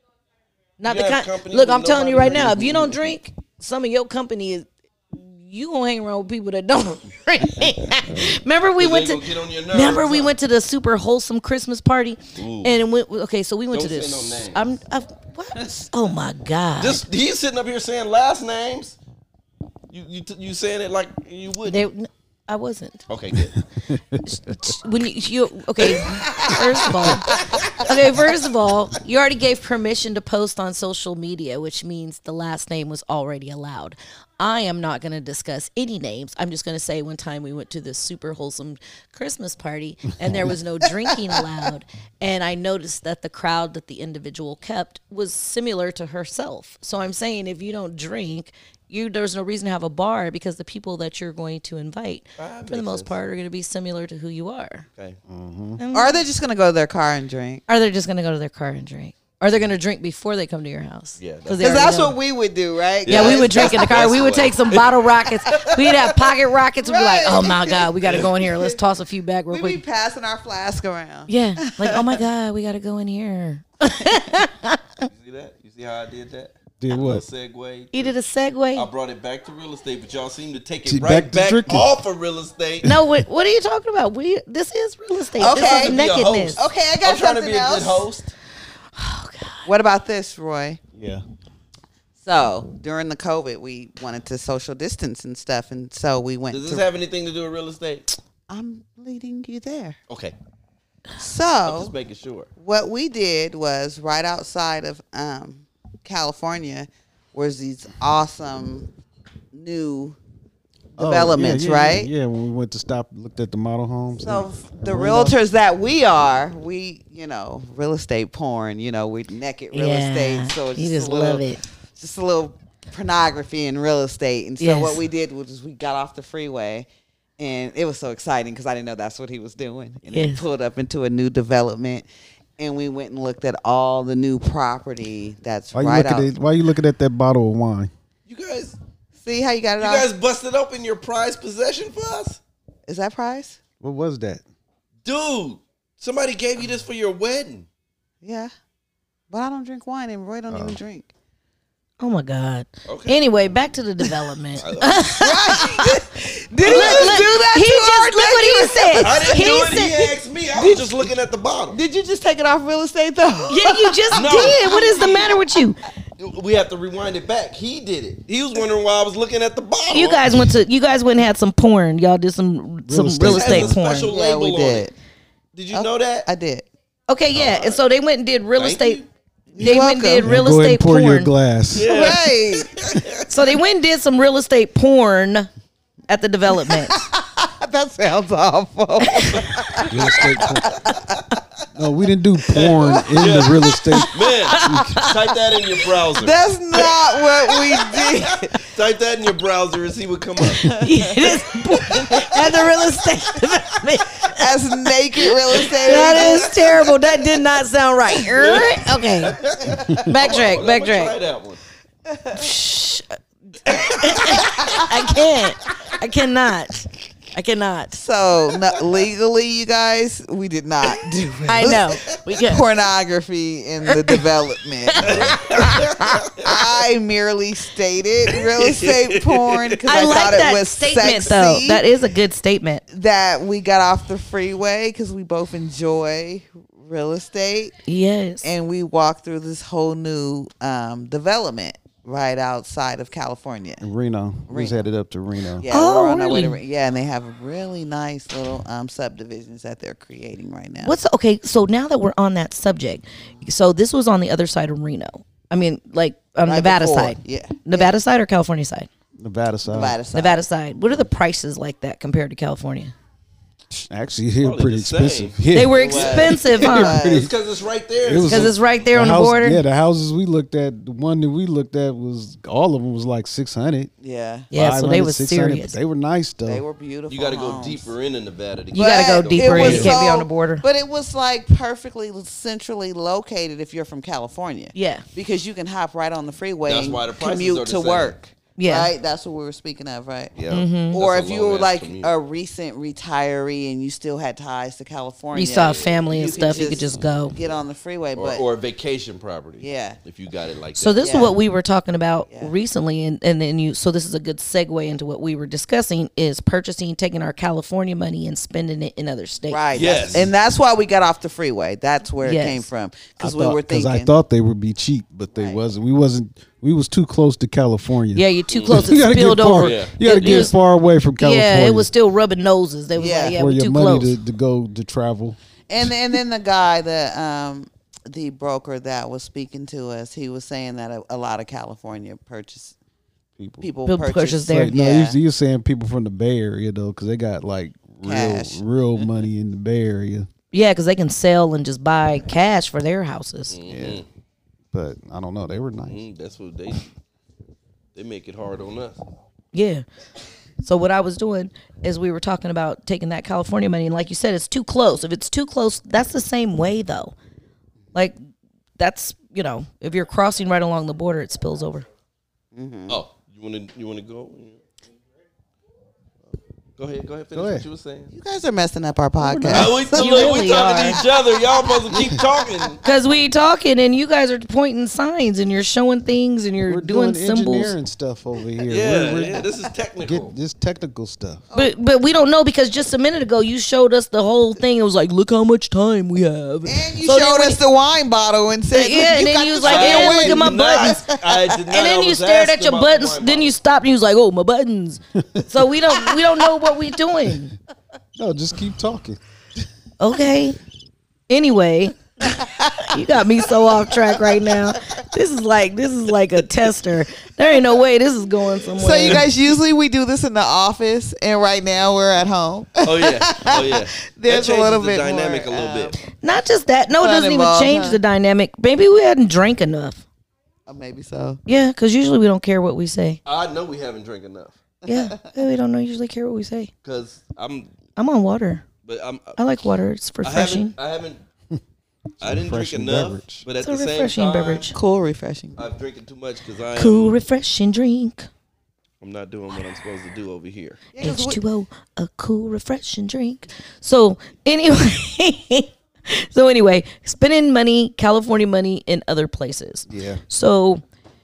[SPEAKER 1] not
[SPEAKER 2] You
[SPEAKER 1] the
[SPEAKER 2] have
[SPEAKER 1] kind.
[SPEAKER 2] company
[SPEAKER 1] Look,
[SPEAKER 2] when
[SPEAKER 1] I'm telling you
[SPEAKER 2] nobody
[SPEAKER 1] right now.
[SPEAKER 2] drinks.
[SPEAKER 1] If you don't drink, some of your company is. You gonna hang around with people that don't drink. Remember we
[SPEAKER 2] 'Cause
[SPEAKER 1] went
[SPEAKER 2] they
[SPEAKER 1] to.
[SPEAKER 2] gonna get on your nerves,
[SPEAKER 1] Remember we
[SPEAKER 2] huh?
[SPEAKER 1] went to the super wholesome Christmas party,
[SPEAKER 2] Ooh.
[SPEAKER 1] and it went. Okay, so we went
[SPEAKER 2] Don't
[SPEAKER 1] to this.
[SPEAKER 2] say no names.
[SPEAKER 1] I'm. I, what? Oh my god.
[SPEAKER 2] Just he's sitting up here saying last names. You you you saying it like you would.
[SPEAKER 1] They, I wasn't.
[SPEAKER 2] Okay, good.
[SPEAKER 1] When you, you okay, first of all, okay, first of all, you already gave permission to post on social media, which means the last name was already allowed. I am not going to discuss any names. I'm just going to say one time we went to this super wholesome Christmas party and there was no drinking allowed. And I noticed that the crowd that the individual kept was similar to herself. So I'm saying if you don't drink, you there's no reason to have a bar because the people that you're going to invite,
[SPEAKER 2] Ah,
[SPEAKER 1] for the
[SPEAKER 2] makes
[SPEAKER 1] most
[SPEAKER 2] sense.
[SPEAKER 1] part, are going to be similar to who you are.
[SPEAKER 2] Okay.
[SPEAKER 4] Or are they just going to go to their car and drink?
[SPEAKER 1] Or they're just going to go to their car and drink. Or they're going to drink before they come to your house.
[SPEAKER 2] Yeah,
[SPEAKER 1] Because
[SPEAKER 4] Because that's what we would do, right?
[SPEAKER 1] Yeah, we
[SPEAKER 2] Yeah,
[SPEAKER 1] would drink in the car.
[SPEAKER 2] that's
[SPEAKER 1] We would
[SPEAKER 2] what-
[SPEAKER 1] take some bottle rockets. We'd have pocket rockets. We'd be like,
[SPEAKER 4] Right.
[SPEAKER 1] oh my God, we got to go in here. Let's toss a few back real
[SPEAKER 4] We'd be
[SPEAKER 1] quick.
[SPEAKER 4] passing our flask around.
[SPEAKER 1] Yeah. Like, oh my God, we got to go in here.
[SPEAKER 2] You see that? You see how I did that?
[SPEAKER 3] Did
[SPEAKER 2] Little
[SPEAKER 3] what?
[SPEAKER 2] segue.
[SPEAKER 1] You did a
[SPEAKER 2] I
[SPEAKER 1] segue.
[SPEAKER 2] brought it back to real estate, but y'all seem to take it
[SPEAKER 3] See,
[SPEAKER 2] right
[SPEAKER 3] back
[SPEAKER 2] back,
[SPEAKER 3] to drinking.
[SPEAKER 2] off of real estate.
[SPEAKER 1] No, what, what are you talking about? We This is real estate.
[SPEAKER 4] Okay.
[SPEAKER 1] This is
[SPEAKER 2] I'm trying to be a
[SPEAKER 1] nakedness.
[SPEAKER 2] host.
[SPEAKER 4] Okay, I got
[SPEAKER 2] I'm trying to
[SPEAKER 4] something
[SPEAKER 2] be a
[SPEAKER 4] else.
[SPEAKER 2] good host.
[SPEAKER 4] What about this, Roy?
[SPEAKER 3] Yeah.
[SPEAKER 4] So during the COVID, we wanted to social distance and stuff, and so we went.
[SPEAKER 2] Does this
[SPEAKER 4] to,
[SPEAKER 2] have anything to do with real estate?
[SPEAKER 4] I'm leading you there.
[SPEAKER 2] Okay, I'm
[SPEAKER 4] So
[SPEAKER 2] just making sure.
[SPEAKER 4] what we did was right outside of um, California was these awesome new
[SPEAKER 3] Oh,
[SPEAKER 4] developments,
[SPEAKER 3] yeah, yeah,
[SPEAKER 4] right?
[SPEAKER 3] Yeah, yeah, when we went to stop, looked at the model homes.
[SPEAKER 4] So
[SPEAKER 3] and-
[SPEAKER 4] the
[SPEAKER 3] Rolled
[SPEAKER 4] realtors that we are, we, you know, real estate porn, you know, we naked real
[SPEAKER 1] Yeah,
[SPEAKER 4] estate. So it's
[SPEAKER 1] you
[SPEAKER 4] just,
[SPEAKER 1] just
[SPEAKER 4] a little,
[SPEAKER 1] love it.
[SPEAKER 4] just a little pornography in real estate. And so
[SPEAKER 1] Yes.
[SPEAKER 4] what we did was we got off the freeway, and it was so exciting because I didn't know that's what he was doing. And we
[SPEAKER 1] Yes.
[SPEAKER 4] pulled up into a new development, and we went and looked at all the new property that's
[SPEAKER 3] Why you
[SPEAKER 4] right
[SPEAKER 3] looking
[SPEAKER 4] out.
[SPEAKER 3] at? Why you looking at that bottle of wine?
[SPEAKER 2] You guys,
[SPEAKER 4] See how you got it
[SPEAKER 2] you
[SPEAKER 4] off?
[SPEAKER 2] guys busted open your prized possession for us,
[SPEAKER 4] Is that price?
[SPEAKER 3] What was that?
[SPEAKER 2] dude. Somebody gave you this for your wedding.
[SPEAKER 4] Yeah. But I don't drink wine, and Roy don't even drink.
[SPEAKER 1] Oh my God.
[SPEAKER 2] Okay.
[SPEAKER 1] Anyway, back to the development.
[SPEAKER 4] Did he just
[SPEAKER 1] Look,
[SPEAKER 4] do that
[SPEAKER 1] he
[SPEAKER 4] to
[SPEAKER 1] just
[SPEAKER 4] our
[SPEAKER 1] look what he
[SPEAKER 4] naked-
[SPEAKER 1] said.
[SPEAKER 2] I didn't
[SPEAKER 1] he
[SPEAKER 2] do it.
[SPEAKER 1] said,
[SPEAKER 2] He asked me. I was just looking at the bottle.
[SPEAKER 4] Did you just take it off real estate though?
[SPEAKER 1] yeah, you just
[SPEAKER 2] No.
[SPEAKER 1] did. What is the matter with you?
[SPEAKER 2] We have to rewind it back. He did it. He was wondering why I was looking at the bottle.
[SPEAKER 1] You guys went to. You guys went and had some porn. Y'all did some some
[SPEAKER 3] estate.
[SPEAKER 1] real
[SPEAKER 2] It
[SPEAKER 1] estate
[SPEAKER 2] has a
[SPEAKER 1] porn.
[SPEAKER 2] special
[SPEAKER 4] Yeah,
[SPEAKER 2] label
[SPEAKER 4] we
[SPEAKER 2] on
[SPEAKER 4] did.
[SPEAKER 2] it. Did you know that?
[SPEAKER 4] I did.
[SPEAKER 1] Okay, yeah, and so they went and did real
[SPEAKER 2] Thank
[SPEAKER 1] estate.
[SPEAKER 2] you.
[SPEAKER 1] They
[SPEAKER 4] You're
[SPEAKER 1] went and did
[SPEAKER 4] welcome.
[SPEAKER 1] real
[SPEAKER 3] Go ahead
[SPEAKER 1] estate
[SPEAKER 3] and pour your
[SPEAKER 1] porn.
[SPEAKER 3] glass.
[SPEAKER 4] Right.
[SPEAKER 1] So they went and did some real estate porn at the development.
[SPEAKER 4] That sounds awful.
[SPEAKER 3] Real estate porn. No, we didn't do porn in the real estate.
[SPEAKER 2] Man, type that in your browser.
[SPEAKER 4] That's not what we did.
[SPEAKER 2] Type that in your browser and see what come up.
[SPEAKER 1] Yeah, this porn at the real estate development.
[SPEAKER 4] As naked real estate.
[SPEAKER 1] That is terrible. That did not sound right. Okay, backtrack,
[SPEAKER 2] Hold on, I'm gonna
[SPEAKER 1] backtrack.
[SPEAKER 2] Try that one.
[SPEAKER 1] I can't. I cannot. I cannot.
[SPEAKER 4] So no, legally, you guys, we did not do
[SPEAKER 1] I know. We can.
[SPEAKER 4] pornography in the development. I merely stated real estate porn because I,
[SPEAKER 1] I like
[SPEAKER 4] thought
[SPEAKER 1] that
[SPEAKER 4] it was
[SPEAKER 1] statement,
[SPEAKER 4] sexy.
[SPEAKER 1] though. That is a good statement.
[SPEAKER 4] that we got off the freeway because we both enjoy real estate,
[SPEAKER 1] Yes.
[SPEAKER 4] and we walked through this whole new um, development. right outside of California.
[SPEAKER 3] Reno. We was
[SPEAKER 4] Reno.
[SPEAKER 3] headed up to Reno.
[SPEAKER 4] Yeah,
[SPEAKER 1] Oh,
[SPEAKER 4] we're on our way to
[SPEAKER 1] really?
[SPEAKER 4] Re- yeah, and they have really nice little um, subdivisions that they're creating right now.
[SPEAKER 1] What's okay? So now that we're on that subject, so this was on the other side of Reno. I mean, like on
[SPEAKER 4] Right
[SPEAKER 1] Nevada
[SPEAKER 4] before,
[SPEAKER 1] side.
[SPEAKER 4] yeah.
[SPEAKER 1] Nevada side or California side?
[SPEAKER 3] Nevada side.
[SPEAKER 4] Nevada side?
[SPEAKER 1] Nevada side. What are the prices like that compared to California?
[SPEAKER 3] Actually, they were
[SPEAKER 2] Probably
[SPEAKER 3] pretty
[SPEAKER 2] the same.
[SPEAKER 3] expensive. Yeah.
[SPEAKER 1] They were
[SPEAKER 4] It was.
[SPEAKER 1] expensive, huh?
[SPEAKER 2] It's because it's right there.
[SPEAKER 3] It was
[SPEAKER 1] Because
[SPEAKER 3] a-
[SPEAKER 1] it's right there
[SPEAKER 3] the
[SPEAKER 1] on the
[SPEAKER 3] house-
[SPEAKER 1] border.
[SPEAKER 3] Yeah, the houses we looked at, the one that we looked at was all of them was like six hundred.
[SPEAKER 4] Yeah,
[SPEAKER 1] Yeah, so they was
[SPEAKER 3] six hundred,
[SPEAKER 1] serious.
[SPEAKER 3] but they were nice though.
[SPEAKER 4] they were beautiful.
[SPEAKER 2] you got to go
[SPEAKER 4] homes.
[SPEAKER 2] deeper into Nevada to
[SPEAKER 1] You
[SPEAKER 2] get.
[SPEAKER 1] gotta go
[SPEAKER 4] But
[SPEAKER 1] deeper
[SPEAKER 4] it
[SPEAKER 1] in.
[SPEAKER 4] was
[SPEAKER 1] You can't be
[SPEAKER 4] so-
[SPEAKER 1] on the border.
[SPEAKER 4] But it was like perfectly centrally located if you're from California.
[SPEAKER 1] Yeah.
[SPEAKER 4] because you can hop right on the freeway
[SPEAKER 2] That's
[SPEAKER 4] and
[SPEAKER 2] why the prices
[SPEAKER 4] commute
[SPEAKER 2] are the
[SPEAKER 4] to
[SPEAKER 2] same.
[SPEAKER 4] work.
[SPEAKER 1] Yeah.
[SPEAKER 4] right. That's what we were speaking of, right?
[SPEAKER 2] Yeah.
[SPEAKER 1] Mm-hmm.
[SPEAKER 4] Or
[SPEAKER 2] That's
[SPEAKER 4] if
[SPEAKER 2] a
[SPEAKER 4] you were
[SPEAKER 2] long-ass
[SPEAKER 4] like
[SPEAKER 2] commute.
[SPEAKER 4] a recent retiree and you still had ties to California,
[SPEAKER 1] You saw family and
[SPEAKER 4] you
[SPEAKER 1] stuff, you could just go.
[SPEAKER 4] get on the freeway.
[SPEAKER 2] Or,
[SPEAKER 4] But
[SPEAKER 2] or a vacation property.
[SPEAKER 4] Yeah.
[SPEAKER 2] If you got it like
[SPEAKER 1] So
[SPEAKER 2] that.
[SPEAKER 1] this
[SPEAKER 4] Yeah.
[SPEAKER 1] is what we were talking about
[SPEAKER 4] Yeah.
[SPEAKER 1] recently, and, and then you. So this is a good segue into what we were discussing: is purchasing, taking our California money and spending it in other states.
[SPEAKER 4] right,
[SPEAKER 2] Yes.
[SPEAKER 4] that's- and that's why we got off the freeway. That's where
[SPEAKER 1] Yes.
[SPEAKER 4] it came from
[SPEAKER 3] I
[SPEAKER 4] because we
[SPEAKER 3] thought-
[SPEAKER 4] were thinking.
[SPEAKER 3] I thought they would be cheap, but they
[SPEAKER 4] Right.
[SPEAKER 3] wasn't. We wasn't. We was too close to California.
[SPEAKER 1] Yeah, you're too close. It
[SPEAKER 3] you gotta
[SPEAKER 1] spilled
[SPEAKER 3] get far.
[SPEAKER 1] over.
[SPEAKER 2] Yeah.
[SPEAKER 3] You gotta
[SPEAKER 1] It- it
[SPEAKER 3] get
[SPEAKER 1] was-
[SPEAKER 3] far away from California.
[SPEAKER 1] Yeah, it was still rubbing noses. They was
[SPEAKER 4] Yeah.
[SPEAKER 1] like, yeah,
[SPEAKER 3] for
[SPEAKER 1] we're
[SPEAKER 3] your
[SPEAKER 1] too
[SPEAKER 3] money
[SPEAKER 1] close.
[SPEAKER 3] to, to go to travel.
[SPEAKER 4] And and then the guy, the um, the broker that was speaking to us, he was saying that a, a lot of California purchase
[SPEAKER 3] People.
[SPEAKER 4] people
[SPEAKER 1] People
[SPEAKER 4] purchase,
[SPEAKER 1] purchase there.
[SPEAKER 3] Like, no,
[SPEAKER 4] Yeah.
[SPEAKER 3] he was, he was saying people from the Bay Area though, because they got like real,
[SPEAKER 4] Cash.
[SPEAKER 3] real money in the Bay Area.
[SPEAKER 1] Yeah, because they can sell and just buy cash for their houses.
[SPEAKER 2] Mhm.
[SPEAKER 3] But I don't know. They were nice.
[SPEAKER 2] Mhm. That's what they they make it hard on us.
[SPEAKER 1] Yeah. So what I was doing is we were talking about taking that California money, and like you said, it's too close. If it's too close, that's the same way though. Like that's you know, if you're crossing right along the border, it spills over.
[SPEAKER 2] Oh, you want to you want to go? Go ahead. Go ahead. Finish
[SPEAKER 3] Go ahead.
[SPEAKER 2] what you were saying.
[SPEAKER 4] You guys are messing up our podcast.
[SPEAKER 2] Uh, we,
[SPEAKER 1] You
[SPEAKER 2] look,
[SPEAKER 1] really
[SPEAKER 2] we talking
[SPEAKER 1] are.
[SPEAKER 2] to each other. Y'all supposed to keep talking.
[SPEAKER 1] Because we talking and you guys are pointing signs and you're showing things and you're
[SPEAKER 3] We're
[SPEAKER 1] doing,
[SPEAKER 3] doing,
[SPEAKER 1] symbols.
[SPEAKER 3] engineering stuff over here.
[SPEAKER 2] Yeah,
[SPEAKER 3] We're- we're-
[SPEAKER 2] yeah. This is technical.
[SPEAKER 3] Get this technical stuff.
[SPEAKER 1] But but we don't know because just a minute ago you showed us the whole thing. It was like, look how much time we have.
[SPEAKER 4] And you
[SPEAKER 1] So then
[SPEAKER 4] showed
[SPEAKER 1] when
[SPEAKER 4] us the wine bottle and said,
[SPEAKER 1] Yeah,
[SPEAKER 4] "Look,
[SPEAKER 1] and
[SPEAKER 4] you
[SPEAKER 1] then
[SPEAKER 4] got
[SPEAKER 1] you
[SPEAKER 4] the
[SPEAKER 1] was like,
[SPEAKER 4] fucking
[SPEAKER 1] "Yeah, look
[SPEAKER 4] win."
[SPEAKER 1] at my buttons."
[SPEAKER 2] I did not.
[SPEAKER 1] And then
[SPEAKER 2] I
[SPEAKER 1] you
[SPEAKER 2] was
[SPEAKER 1] stared
[SPEAKER 2] asked
[SPEAKER 1] at your
[SPEAKER 2] about the
[SPEAKER 1] buttons.
[SPEAKER 2] wine
[SPEAKER 1] Then you
[SPEAKER 2] bottle.
[SPEAKER 1] stopped and you was like, "Oh, my buttons." So we don't we don't know what we doing.
[SPEAKER 3] No, just keep talking.
[SPEAKER 1] Okay. Anyway, you got me so off track right now. This is like this is like a tester. There ain't no way this is going somewhere.
[SPEAKER 4] So you guys, usually we do this in the office, and right now we're at home.
[SPEAKER 2] Oh yeah. Oh yeah.
[SPEAKER 4] There's
[SPEAKER 2] that
[SPEAKER 4] a little
[SPEAKER 2] changes the
[SPEAKER 4] bit
[SPEAKER 2] dynamic
[SPEAKER 4] more,
[SPEAKER 2] a little
[SPEAKER 4] um,
[SPEAKER 2] bit.
[SPEAKER 1] Not just that. No, it
[SPEAKER 4] Fun
[SPEAKER 1] doesn't even
[SPEAKER 4] involved,
[SPEAKER 1] change
[SPEAKER 4] huh?
[SPEAKER 1] the dynamic. Maybe we hadn't drank enough.
[SPEAKER 4] Oh, maybe so.
[SPEAKER 1] Yeah, because usually we don't care what we say.
[SPEAKER 2] I know we haven't drank enough
[SPEAKER 1] Yeah, yeah, we don't know usually care what we say.
[SPEAKER 2] because I'm.
[SPEAKER 1] I'm on water.
[SPEAKER 2] But I'm.
[SPEAKER 1] I like water. It's
[SPEAKER 2] I
[SPEAKER 1] refreshing.
[SPEAKER 2] haven't. I haven't. I didn't drink
[SPEAKER 3] refreshing
[SPEAKER 2] enough,
[SPEAKER 3] beverage.
[SPEAKER 2] but at
[SPEAKER 1] It's a
[SPEAKER 2] the same
[SPEAKER 1] refreshing
[SPEAKER 2] time,
[SPEAKER 1] beverage.
[SPEAKER 4] Cool, refreshing.
[SPEAKER 2] I'm drinking too much because I am.
[SPEAKER 1] Cool, refreshing drink.
[SPEAKER 2] I'm not doing what I'm supposed to do over here.
[SPEAKER 1] H two O, a cool, refreshing drink. So anyway, so anyway, spending money, California money in other places.
[SPEAKER 3] Yeah.
[SPEAKER 1] So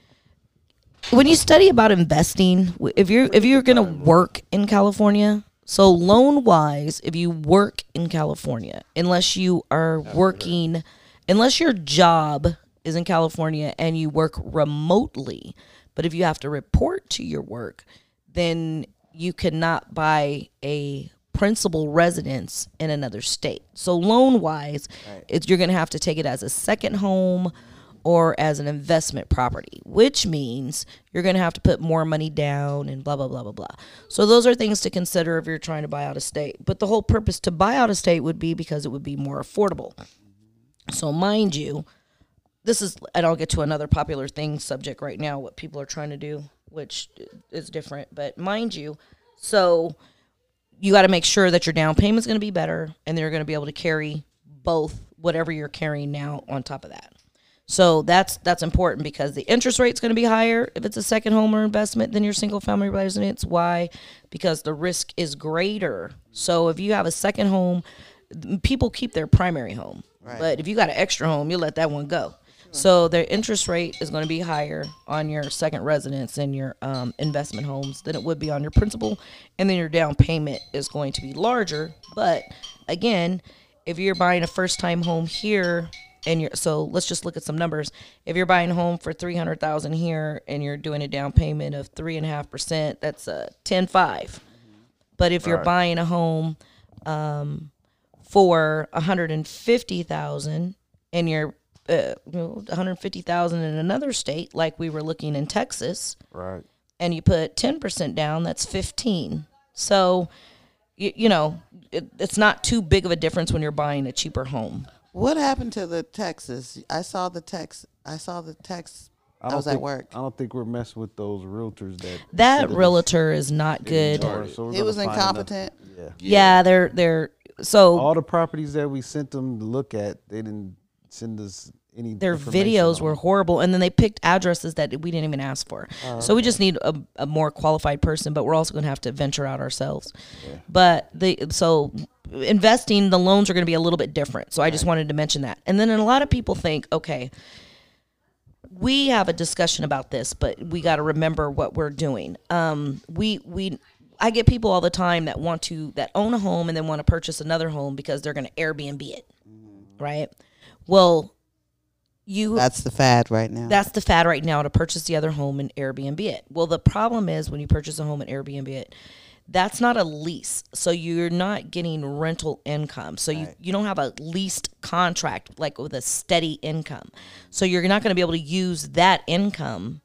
[SPEAKER 1] when you study about investing, w- if you're if you're gonna work in California, so loan wise, if you work in California, unless you are working, unless your job is in California and you work remotely, but if you have to report to your work, then you cannot buy a principal residence in another state. So loan wise, it's you're gonna have to take it as a second home or as an investment property, which means you're going to have to put more money down and blah, blah, blah, blah, blah. So those are things to consider if you're trying to buy out of state. But the whole purpose to buy out of state would be because it would be more affordable. So mind you, this is, and I'll get to another popular thing subject right now, what people are trying to do, which is different. But mind you, so you got to make sure that your down payment's going to be better and they're going to be able to carry both whatever you're carrying now on top of that. So that's that's important because the interest rate's going to be higher if it's a second home or investment than your single family residence. Why? Because the risk is greater. So if you have a second home, people keep their primary home.
[SPEAKER 4] Right.
[SPEAKER 1] But if you got an extra home, you let that one go. So the interest rate is going to be higher on your second residence and your um, investment homes than it would be on your principal. And then your down payment is going to be larger. But again, if you're buying a first time home here and you're so let's just look at some numbers. If you're buying a home for three hundred thousand here and you're doing a down payment of three and a half percent, that's a ten five. But if you're
[SPEAKER 5] Right.
[SPEAKER 1] buying a home um, for a hundred and fifty thousand and you're uh, you know, one hundred fifty thousand in another state, like we were looking in Texas,
[SPEAKER 5] Right.
[SPEAKER 1] and you put ten percent down, that's fifteen. So, you, you know, it, it's not too big of a difference when you're buying a cheaper home.
[SPEAKER 4] What happened to the Texas? I saw the text. I saw the text. I,
[SPEAKER 3] don't
[SPEAKER 4] was
[SPEAKER 3] think,
[SPEAKER 4] at work.
[SPEAKER 3] I don't think we're messing with those realtors that
[SPEAKER 1] That
[SPEAKER 3] consider
[SPEAKER 1] realtor is not
[SPEAKER 3] this
[SPEAKER 1] good.
[SPEAKER 3] inventory, so we're
[SPEAKER 4] He
[SPEAKER 3] gonna
[SPEAKER 4] was
[SPEAKER 3] find
[SPEAKER 4] incompetent.
[SPEAKER 3] enough- Yeah.
[SPEAKER 1] Yeah, they're they're so
[SPEAKER 3] All the properties that we sent them to look at, they didn't send us any.
[SPEAKER 1] their
[SPEAKER 3] information
[SPEAKER 1] videos
[SPEAKER 3] on
[SPEAKER 1] were
[SPEAKER 3] them.
[SPEAKER 1] horrible, and then they picked addresses that we didn't even ask for. So we just need a, a more qualified person, but we're also going to have to venture out ourselves. But the so investing, the loans are going to be a little bit different. So I just wanted to mention that. And then a lot of people think, okay, we have a discussion about this, but we got to remember what we're doing. Um, we we. I get people all the time that want to that own a home and then want to purchase another home because they're going to Airbnb it, right? Well, you
[SPEAKER 4] That's the fad right now.
[SPEAKER 1] that's the fad right now, to purchase the other home and Airbnb it. Well, the problem is when you purchase a home and Airbnb it, that's not a lease. So you're not getting rental income. So you, you don't have a leased contract like with a steady income. So you're not going to be able to use that income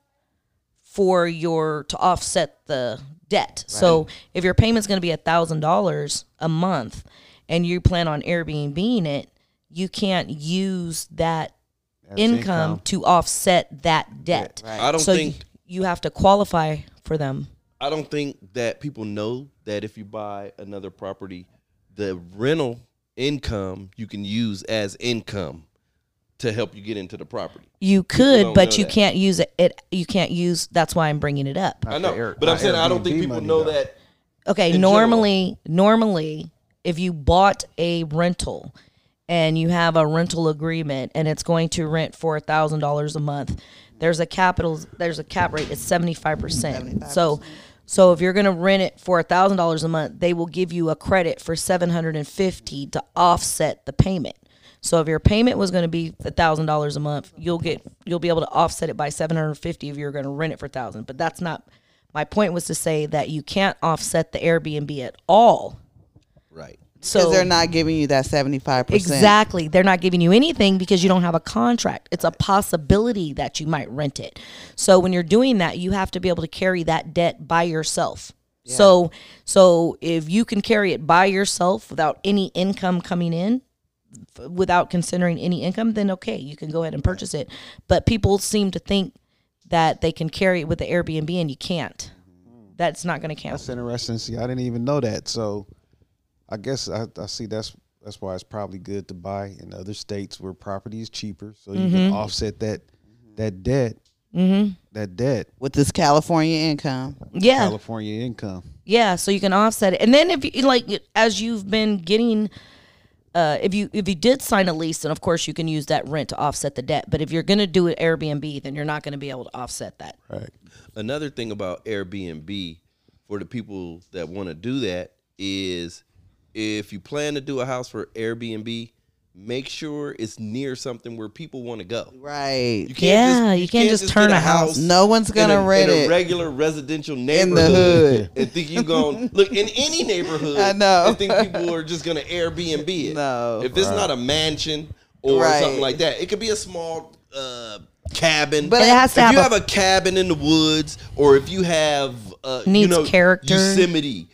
[SPEAKER 1] for your to offset the debt. So if your payment's going to be a thousand dollars a month and you plan on Airbnb-ing it, you can't use that
[SPEAKER 3] That's
[SPEAKER 1] income,
[SPEAKER 3] income.
[SPEAKER 1] to offset that debt.
[SPEAKER 4] Right.
[SPEAKER 2] I don't
[SPEAKER 1] so
[SPEAKER 2] think
[SPEAKER 1] you, you have to qualify for them.
[SPEAKER 2] I don't think that people know that if you buy another property, the rental income you can use as income to help you get into the property.
[SPEAKER 1] You
[SPEAKER 2] don't
[SPEAKER 1] could, but
[SPEAKER 2] know
[SPEAKER 1] you
[SPEAKER 2] that.
[SPEAKER 1] can't use it, it. You can't use. That's why I'm bringing it up.
[SPEAKER 2] I know,
[SPEAKER 3] Air-
[SPEAKER 2] but I'm
[SPEAKER 3] not
[SPEAKER 2] saying I don't
[SPEAKER 3] Airbnb
[SPEAKER 2] think people
[SPEAKER 3] money,
[SPEAKER 2] know
[SPEAKER 3] though.
[SPEAKER 2] that.
[SPEAKER 1] Okay,
[SPEAKER 2] in
[SPEAKER 1] normally, normally, if you bought a rental and you have a rental agreement and it's going to rent for a thousand dollars a month, there's a capital, there's a cap rate. It's seventy five percent. So, so if you're going to rent it for a thousand dollars a month, they will give you a credit for seven hundred and fifty to offset the payment. So if your payment was going to be a thousand dollars a month, you'll get you'll be able to offset it by seven hundred and fifty if you're going to rent it for a thousand. But that's not. My point was to say that you can't offset the Airbnb at all.
[SPEAKER 2] Right.
[SPEAKER 1] So
[SPEAKER 4] Because they're not giving you that seventy-five percent.
[SPEAKER 1] exactly, they're not giving you anything because you don't have a contract. It's a possibility that you might rent it. So when you're doing that, you have to be able to carry that debt by yourself. So so if you can carry it by yourself without any income coming in, f- without considering any income, then okay, you can go ahead and purchase it. But people seem to think that they can carry it with the Airbnb, and you can't. That's not going to count.
[SPEAKER 3] That's interesting. See, I didn't even know that. So, I guess I, I see that's that's why it's probably good to buy in other states where property is cheaper, so you can offset that that debt,
[SPEAKER 1] Mm-hmm.
[SPEAKER 3] that debt,
[SPEAKER 4] With this California income.
[SPEAKER 1] Yeah.
[SPEAKER 3] California income.
[SPEAKER 1] Yeah, so you can offset it, and then if you like, as you've been getting, uh, if you if you did sign a lease, then of course you can use that rent to offset the debt. But if you're going to do it Airbnb, then you're not going to be able to offset that.
[SPEAKER 3] Right.
[SPEAKER 2] Another thing about Airbnb for the people that want to do that is if you plan to do a house for Airbnb, make sure it's near something where people want to go.
[SPEAKER 4] Right.
[SPEAKER 2] You
[SPEAKER 1] Yeah, you can't just turn
[SPEAKER 2] get
[SPEAKER 1] a house.
[SPEAKER 4] No one's going to
[SPEAKER 2] in a,
[SPEAKER 4] rent
[SPEAKER 2] in a
[SPEAKER 4] it.
[SPEAKER 2] regular residential
[SPEAKER 4] In
[SPEAKER 2] neighborhood
[SPEAKER 4] the hood.
[SPEAKER 2] and think you going look in any neighborhood.
[SPEAKER 4] I know.
[SPEAKER 2] And think people are just going to Airbnb it.
[SPEAKER 4] No.
[SPEAKER 2] if it's not a mansion or
[SPEAKER 4] Right.
[SPEAKER 2] something like that, it could be a small uh, cabin.
[SPEAKER 4] But
[SPEAKER 1] it has to
[SPEAKER 2] if
[SPEAKER 1] have
[SPEAKER 2] you
[SPEAKER 1] a-
[SPEAKER 2] have a cabin in the woods, or if you have uh, you
[SPEAKER 1] Needs
[SPEAKER 2] know,
[SPEAKER 1] character.
[SPEAKER 2] Yosemite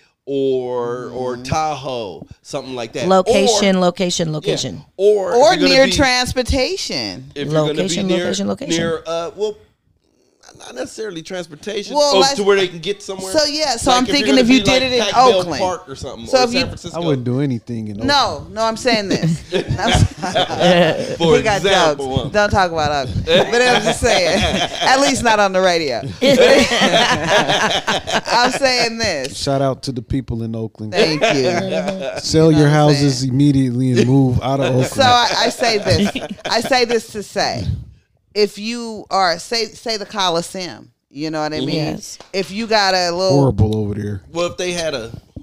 [SPEAKER 2] or or Tahoe, something like that.
[SPEAKER 1] Location,
[SPEAKER 2] Or-
[SPEAKER 1] location,
[SPEAKER 2] yeah,
[SPEAKER 1] location.
[SPEAKER 2] or if
[SPEAKER 4] Or
[SPEAKER 2] you're gonna
[SPEAKER 4] near
[SPEAKER 2] be-
[SPEAKER 4] transportation.
[SPEAKER 2] if you're going to be
[SPEAKER 1] Location,
[SPEAKER 2] near,
[SPEAKER 1] location, location.
[SPEAKER 2] near uh, well, not necessarily transportation,
[SPEAKER 4] Well,
[SPEAKER 2] oh,
[SPEAKER 4] like-
[SPEAKER 2] to where they can get somewhere.
[SPEAKER 4] So, yeah, so I'm
[SPEAKER 2] you're
[SPEAKER 4] thinking
[SPEAKER 2] gonna
[SPEAKER 4] if you
[SPEAKER 2] be
[SPEAKER 4] did
[SPEAKER 2] like
[SPEAKER 4] it in
[SPEAKER 2] Pac Bell
[SPEAKER 4] Oakland.
[SPEAKER 2] Park or something,
[SPEAKER 4] So
[SPEAKER 2] or
[SPEAKER 4] if
[SPEAKER 2] San
[SPEAKER 4] you-
[SPEAKER 2] Francisco.
[SPEAKER 3] I wouldn't do anything in
[SPEAKER 4] No, no, I'm saying this.
[SPEAKER 2] For
[SPEAKER 4] He got
[SPEAKER 2] example,
[SPEAKER 4] jokes. Don't talk about Oakland. But I'm just saying, at least not on the radio. I'm saying this.
[SPEAKER 3] Shout out to the people in Oakland.
[SPEAKER 4] Thank you.
[SPEAKER 3] Sell your
[SPEAKER 4] what I'm
[SPEAKER 3] houses
[SPEAKER 4] saying?
[SPEAKER 3] immediately and move out of Oakland.
[SPEAKER 4] So I, I say this. I say this to say, if you are say say the Coliseum, you know what I mean.
[SPEAKER 1] Yes.
[SPEAKER 4] If you got a little
[SPEAKER 3] Horrible over there.
[SPEAKER 2] well, if they had a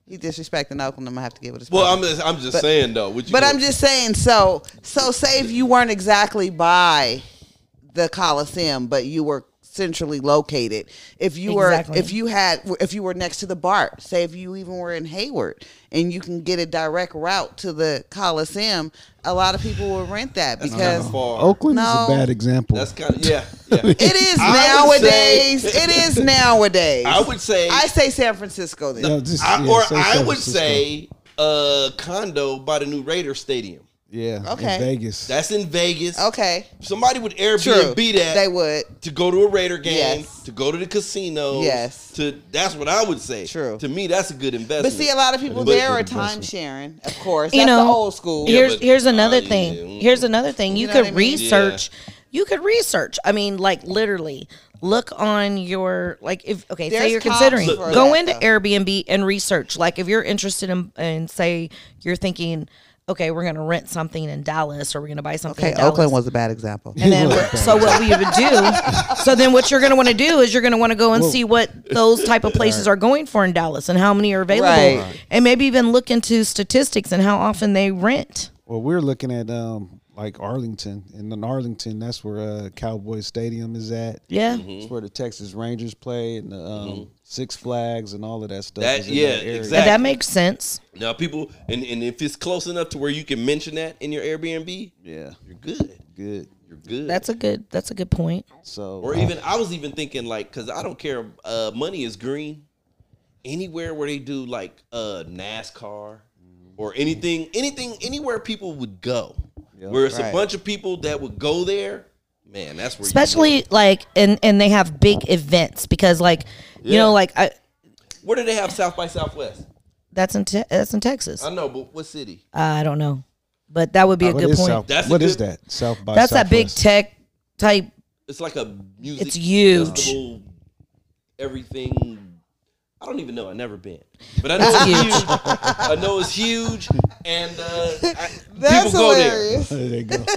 [SPEAKER 4] He disrespecting Oakland. I'm gonna have to give it a.
[SPEAKER 2] Well, I'm just, I'm just
[SPEAKER 4] But-
[SPEAKER 2] saying though. What you
[SPEAKER 4] But
[SPEAKER 2] gonna-
[SPEAKER 4] I'm just saying. So, so say if you weren't exactly by the Coliseum, but you were centrally located. If you
[SPEAKER 1] Exactly.
[SPEAKER 4] were, if you had, if you were next to the BART, say if you even were in Hayward, and you can get a direct route to the Coliseum, a lot of people will rent that
[SPEAKER 2] That's
[SPEAKER 4] because
[SPEAKER 2] kinda far.
[SPEAKER 3] Oakland
[SPEAKER 4] No.
[SPEAKER 3] is a bad example.
[SPEAKER 2] That's kind of yeah, yeah.
[SPEAKER 4] it is
[SPEAKER 2] I would
[SPEAKER 4] nowadays.
[SPEAKER 2] say-
[SPEAKER 4] It is nowadays.
[SPEAKER 2] I would say
[SPEAKER 4] I say San Francisco then.
[SPEAKER 3] No, just-
[SPEAKER 2] I,
[SPEAKER 3] yeah,
[SPEAKER 2] or
[SPEAKER 3] say
[SPEAKER 2] I
[SPEAKER 3] San
[SPEAKER 2] would
[SPEAKER 3] Francisco.
[SPEAKER 2] say a condo by the new Raider Stadium.
[SPEAKER 3] yeah,
[SPEAKER 4] Okay.
[SPEAKER 3] in Vegas.
[SPEAKER 2] That's in Vegas.
[SPEAKER 4] Okay,
[SPEAKER 2] Somebody would Airbnb
[SPEAKER 4] true.
[SPEAKER 2] that
[SPEAKER 4] They would.
[SPEAKER 2] to go to a Raider game,
[SPEAKER 4] Yes.
[SPEAKER 2] to go to the casino.
[SPEAKER 4] Yes.
[SPEAKER 2] To that's what I would say.
[SPEAKER 4] True.
[SPEAKER 2] To me, that's a good investment.
[SPEAKER 4] But see, a lot of people
[SPEAKER 2] But-
[SPEAKER 4] there are
[SPEAKER 3] Good
[SPEAKER 4] time
[SPEAKER 3] investment.
[SPEAKER 4] sharing. Of course,
[SPEAKER 1] You
[SPEAKER 4] that's
[SPEAKER 1] know,
[SPEAKER 4] the old school.
[SPEAKER 2] Yeah,
[SPEAKER 1] Here's
[SPEAKER 2] but-
[SPEAKER 1] here's another
[SPEAKER 2] uh,
[SPEAKER 1] thing.
[SPEAKER 2] yeah.
[SPEAKER 1] Here's another thing. You,
[SPEAKER 4] You know
[SPEAKER 1] could
[SPEAKER 4] what I mean?
[SPEAKER 1] research. You could research. I mean, like literally, look on your like if okay,
[SPEAKER 4] There's
[SPEAKER 1] say you're
[SPEAKER 4] comps
[SPEAKER 1] considering
[SPEAKER 4] for
[SPEAKER 1] go
[SPEAKER 4] that,
[SPEAKER 1] into
[SPEAKER 4] though.
[SPEAKER 1] Airbnb and research. Like if you're interested in and say you're thinking, okay, we're gonna rent something in Dallas or we're gonna buy something.
[SPEAKER 4] Okay,
[SPEAKER 1] in Dallas.
[SPEAKER 4] Oakland was a bad example.
[SPEAKER 1] And then, what- so what we would do, so then what you're going to want to do is you're going to want to go and
[SPEAKER 3] Well-
[SPEAKER 1] see what those type of places are going for in Dallas and how many are available,
[SPEAKER 4] Right.
[SPEAKER 1] and maybe even look into statistics and how often they rent.
[SPEAKER 3] Well, we're looking at um like Arlington, and in Arlington, that's where uh, Cowboy Stadium is at.
[SPEAKER 1] Yeah,
[SPEAKER 2] Mm-hmm.
[SPEAKER 3] It's where the Texas Rangers play, and the um, Six Flags and all of that stuff.
[SPEAKER 2] That-
[SPEAKER 3] is in
[SPEAKER 2] yeah,
[SPEAKER 3] that area.
[SPEAKER 2] exactly.
[SPEAKER 1] and that makes sense.
[SPEAKER 2] Now, people, and, and if it's close enough to where you can mention that in your Airbnb,
[SPEAKER 3] Yeah,
[SPEAKER 2] you're good.
[SPEAKER 3] good.
[SPEAKER 2] You're good.
[SPEAKER 1] That's a good. That's a good point.
[SPEAKER 3] So,
[SPEAKER 2] Or even I was even thinking like, cause I don't care. Uh, money is green. Anywhere where they do like uh NASCAR or anything, anything, anywhere people would go,
[SPEAKER 3] Yeah.
[SPEAKER 2] where it's
[SPEAKER 4] Right.
[SPEAKER 2] a bunch of people that would go there. Man, that's where.
[SPEAKER 1] Especially
[SPEAKER 2] You
[SPEAKER 1] like and and they have big events because like you
[SPEAKER 2] Yeah.
[SPEAKER 1] know like I
[SPEAKER 2] go. Where do they have South by Southwest?
[SPEAKER 1] that's in te- that's in Texas.
[SPEAKER 2] I know, but what city?
[SPEAKER 1] I don't know, but that would be a
[SPEAKER 3] Oh, it
[SPEAKER 1] good
[SPEAKER 3] is
[SPEAKER 1] point.
[SPEAKER 3] South,
[SPEAKER 2] That's a
[SPEAKER 3] what is
[SPEAKER 2] good-
[SPEAKER 3] that? South by
[SPEAKER 1] That's that big
[SPEAKER 3] Southwest.
[SPEAKER 1] tech type.
[SPEAKER 2] It's like a music.
[SPEAKER 1] It's huge.
[SPEAKER 2] festival, everything. I don't even know. I've never been, but I know
[SPEAKER 1] It's
[SPEAKER 2] it's
[SPEAKER 1] huge.
[SPEAKER 2] huge. I know it's huge, and uh, I,
[SPEAKER 4] That's
[SPEAKER 2] people go there.
[SPEAKER 4] hilarious.
[SPEAKER 3] There they go.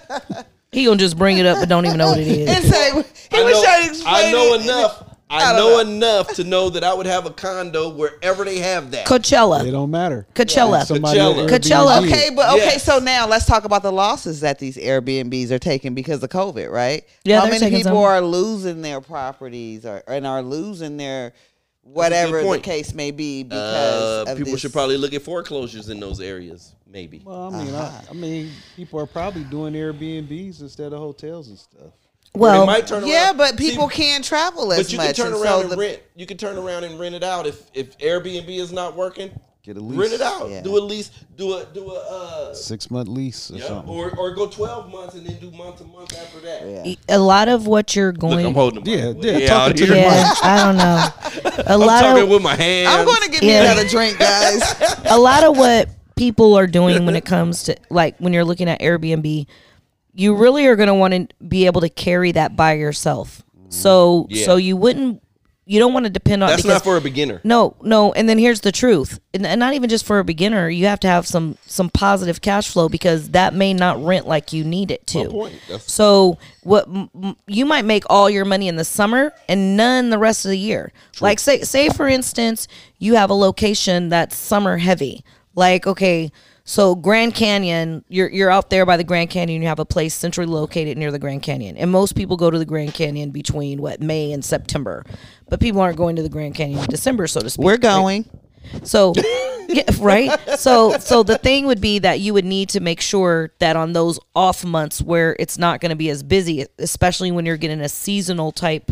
[SPEAKER 1] He gonna just bring it up, but don't even know what it is.
[SPEAKER 4] And say he
[SPEAKER 2] I
[SPEAKER 4] was
[SPEAKER 2] know,
[SPEAKER 4] trying to explain
[SPEAKER 2] I know
[SPEAKER 4] it.
[SPEAKER 2] enough. I,
[SPEAKER 4] I don't
[SPEAKER 2] know,
[SPEAKER 4] know.
[SPEAKER 2] enough to know that I would have a condo wherever they have that.
[SPEAKER 3] It
[SPEAKER 1] Coachella,
[SPEAKER 3] don't matter.
[SPEAKER 1] Coachella.
[SPEAKER 3] If somebody
[SPEAKER 2] Coachella.
[SPEAKER 3] on
[SPEAKER 1] Coachella.
[SPEAKER 3] Airbnb,
[SPEAKER 4] Okay, but okay,
[SPEAKER 2] Yes.
[SPEAKER 4] so now let's talk about the losses that these Airbnbs are taking because of COVID, right?
[SPEAKER 1] Yeah,
[SPEAKER 4] How
[SPEAKER 1] they're
[SPEAKER 4] many
[SPEAKER 1] taking
[SPEAKER 4] people
[SPEAKER 1] some.
[SPEAKER 4] are losing their properties or and are losing their whatever the
[SPEAKER 2] point.
[SPEAKER 4] case may be because
[SPEAKER 2] Uh,
[SPEAKER 4] of
[SPEAKER 2] people
[SPEAKER 4] this.
[SPEAKER 2] should probably look at foreclosures in those areas. Maybe.
[SPEAKER 3] Well, I mean, I, I mean, people are probably doing Airbnbs instead of hotels and stuff.
[SPEAKER 2] Or
[SPEAKER 1] Well,
[SPEAKER 2] they might turn around.
[SPEAKER 4] Yeah, but people
[SPEAKER 2] See,
[SPEAKER 4] can't travel as
[SPEAKER 2] But you
[SPEAKER 4] much.
[SPEAKER 2] can turn
[SPEAKER 4] and
[SPEAKER 2] around
[SPEAKER 4] so
[SPEAKER 2] and
[SPEAKER 4] the-
[SPEAKER 2] rent. You can turn around and rent it out if if Airbnb is not working.
[SPEAKER 3] Get a lease.
[SPEAKER 2] Rent it out.
[SPEAKER 4] Yeah.
[SPEAKER 2] Do a lease. Do a do a uh,
[SPEAKER 3] Six month lease or
[SPEAKER 2] yeah,
[SPEAKER 3] something.
[SPEAKER 2] or or go twelve months and then do month to month after that.
[SPEAKER 4] Yeah.
[SPEAKER 1] a lot of what you're
[SPEAKER 2] Look,
[SPEAKER 1] going.
[SPEAKER 2] I'm holding the
[SPEAKER 3] Yeah,
[SPEAKER 2] mic
[SPEAKER 3] yeah,
[SPEAKER 2] way
[SPEAKER 3] talking
[SPEAKER 2] out
[SPEAKER 3] to the
[SPEAKER 2] here.
[SPEAKER 1] yeah, I don't know. A
[SPEAKER 2] I'm
[SPEAKER 1] lot
[SPEAKER 2] talking
[SPEAKER 1] of
[SPEAKER 2] with my hands.
[SPEAKER 4] I'm going to give
[SPEAKER 1] Yeah.
[SPEAKER 4] me another drink, guys.
[SPEAKER 1] a lot of what people are doing when it comes to like when you're looking at Airbnb, you really are going to want to be able to carry that by yourself. So
[SPEAKER 2] Yeah.
[SPEAKER 1] so you wouldn't you don't want to depend on
[SPEAKER 2] That's
[SPEAKER 1] because
[SPEAKER 2] not for a beginner.
[SPEAKER 1] no, no, and then here's the truth. And, and not even just for a beginner, you have to have some some positive cash flow because that may not rent like you need it to.
[SPEAKER 2] My point. That's-
[SPEAKER 1] So what m- m- you might make all your money in the summer and none the rest of the year. Like say say for instance, you have a location that's summer heavy. Like okay, so Grand Canyon, you're you're out there by the Grand Canyon, you have a place centrally located near the Grand Canyon. And most people go to the Grand Canyon between what May and September. But people aren't going to the Grand Canyon in December, so to speak.
[SPEAKER 4] We're
[SPEAKER 1] right?
[SPEAKER 4] going.
[SPEAKER 1] So, yeah, right. So, so the thing would be that you would need to make sure that on those off months where it's not going to be as busy, especially when you're getting a seasonal type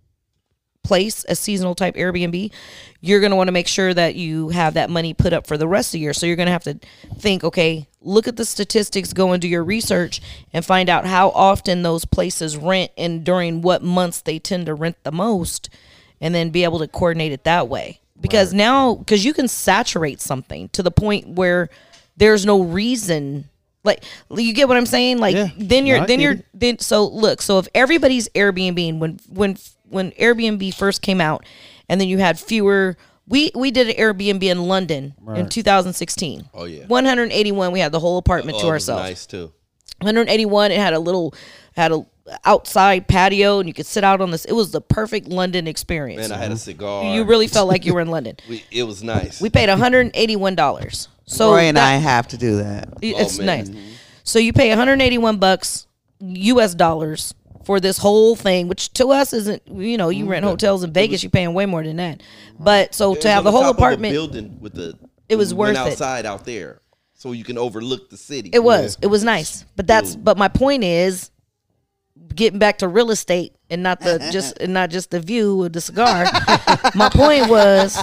[SPEAKER 1] place, a seasonal type Airbnb, you're going to want to make sure that you have that money put up for the rest of the year. So you're going to have to think, okay, look at the statistics, go and do your research and find out how often those places rent and during what months they tend to rent the most, and then be able to coordinate it that way. Because now, because you can saturate something to the point where there's no reason. Like, you get what I'm saying? Like,
[SPEAKER 3] Yeah.
[SPEAKER 1] then you're,
[SPEAKER 3] No, I
[SPEAKER 1] then
[SPEAKER 3] get
[SPEAKER 1] you're,
[SPEAKER 3] it.
[SPEAKER 1] then so look. So if everybody's Airbnb when when when Airbnb first came out, and then you had fewer. We we did an Airbnb in London in
[SPEAKER 3] Right.
[SPEAKER 1] two thousand sixteen.
[SPEAKER 2] Oh, yeah.
[SPEAKER 1] one hundred eighty-one. We had the whole apartment
[SPEAKER 2] Oh,
[SPEAKER 1] to
[SPEAKER 2] it was
[SPEAKER 1] ourselves.
[SPEAKER 2] nice too.
[SPEAKER 1] one eighty-one. It had a little, had a outside patio, and you could sit out on this. It was the perfect London experience.
[SPEAKER 2] Man, I had a cigar.
[SPEAKER 1] You really felt like you were in London.
[SPEAKER 2] We, it was nice.
[SPEAKER 1] We paid one hundred eighty-one dollars. So
[SPEAKER 4] Roy and
[SPEAKER 1] that,
[SPEAKER 4] I have to do that.
[SPEAKER 1] it's
[SPEAKER 2] Oh, man.
[SPEAKER 1] nice. So you pay one hundred eighty-one bucks U S dollars for this whole thing, which to us isn't, you know, you rent hotels in Vegas, you're paying way more than that. But so
[SPEAKER 2] It
[SPEAKER 1] to
[SPEAKER 2] was
[SPEAKER 1] have
[SPEAKER 2] on
[SPEAKER 1] the whole
[SPEAKER 2] top of a
[SPEAKER 1] apartment,
[SPEAKER 2] building with the.
[SPEAKER 1] It was
[SPEAKER 2] we went
[SPEAKER 1] worth it.
[SPEAKER 2] outside out there, so you can overlook the city.
[SPEAKER 1] it was, it was nice. But that's, but my point is, getting back to real estate and not the just and not just the view of the cigar. my point was,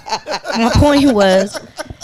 [SPEAKER 1] my point was,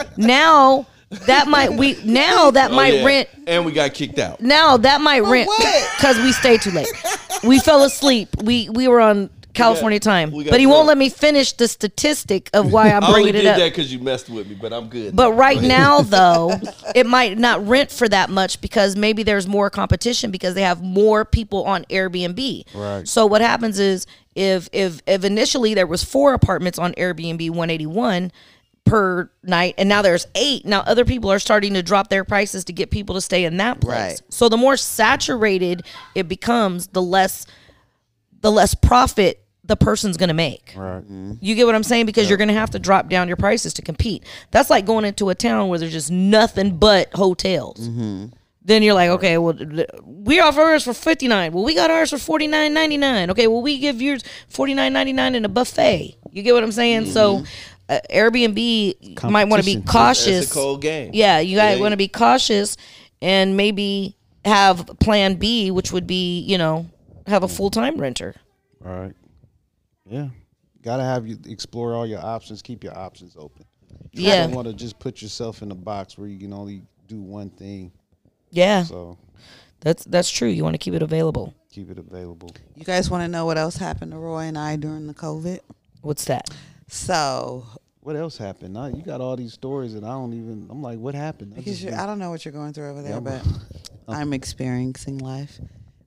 [SPEAKER 1] now that might we now that
[SPEAKER 2] Oh,
[SPEAKER 1] might
[SPEAKER 2] yeah.
[SPEAKER 1] rent.
[SPEAKER 2] and we got kicked out.
[SPEAKER 1] Now that might rent
[SPEAKER 4] what?
[SPEAKER 1] because we stayed too late. We fell asleep. We we were on California time,
[SPEAKER 2] we got
[SPEAKER 1] but he won't
[SPEAKER 2] drunk.
[SPEAKER 1] let me finish the statistic of why I'm
[SPEAKER 2] I only
[SPEAKER 1] bringing it
[SPEAKER 2] did
[SPEAKER 1] up.
[SPEAKER 2] that because you messed with me, but I'm good.
[SPEAKER 1] But
[SPEAKER 2] now.
[SPEAKER 1] right
[SPEAKER 2] Go ahead.
[SPEAKER 1] now, though, it might not rent for that much because maybe there's more competition because they have more people on Airbnb.
[SPEAKER 3] Right.
[SPEAKER 1] So what happens is if if if initially there was four apartments on Airbnb one eighty-one per night, and now there's eight. Now other people are starting to drop their prices to get people to stay in that place.
[SPEAKER 4] Right.
[SPEAKER 1] So the more saturated it becomes, the less the less profit the person's going to make.
[SPEAKER 3] Right.
[SPEAKER 1] You get what I'm saying? Because you're going to have to drop down your prices to compete. That's like going into a town where there's just nothing but hotels. Then you're like, okay, well, th- we offer ours for fifty-nine. Well, we got ours for forty-nine ninety-nine. Okay, well, we give yours forty-nine ninety-nine in a buffet. You get what I'm saying? So uh, Airbnb might want to be
[SPEAKER 3] Competition.
[SPEAKER 1] cautious.
[SPEAKER 2] It's a cold game.
[SPEAKER 1] Yeah, you guys
[SPEAKER 2] Yeah.
[SPEAKER 1] want to be cautious and maybe have plan B, which would be, you know, have a full-time renter.
[SPEAKER 3] Right. Yeah. Gotta have you explore all your options. Keep your options open. You
[SPEAKER 1] Yeah.
[SPEAKER 3] don't want to just put yourself in a box where you can only do one thing.
[SPEAKER 1] Yeah,
[SPEAKER 3] So
[SPEAKER 1] that's that's true. You want to keep it available.
[SPEAKER 3] keep it available.
[SPEAKER 4] You guys want to know what else happened to Roy and I during the COVID?
[SPEAKER 1] What's that?
[SPEAKER 4] So,
[SPEAKER 3] What else happened? Now, you got all these stories, and I don't even. I'm like, what happened? I
[SPEAKER 4] because
[SPEAKER 3] just
[SPEAKER 4] you're,
[SPEAKER 3] been-
[SPEAKER 4] I don't know what you're going through over there,
[SPEAKER 3] Yeah,
[SPEAKER 4] but
[SPEAKER 3] I'm-
[SPEAKER 4] I'm experiencing life.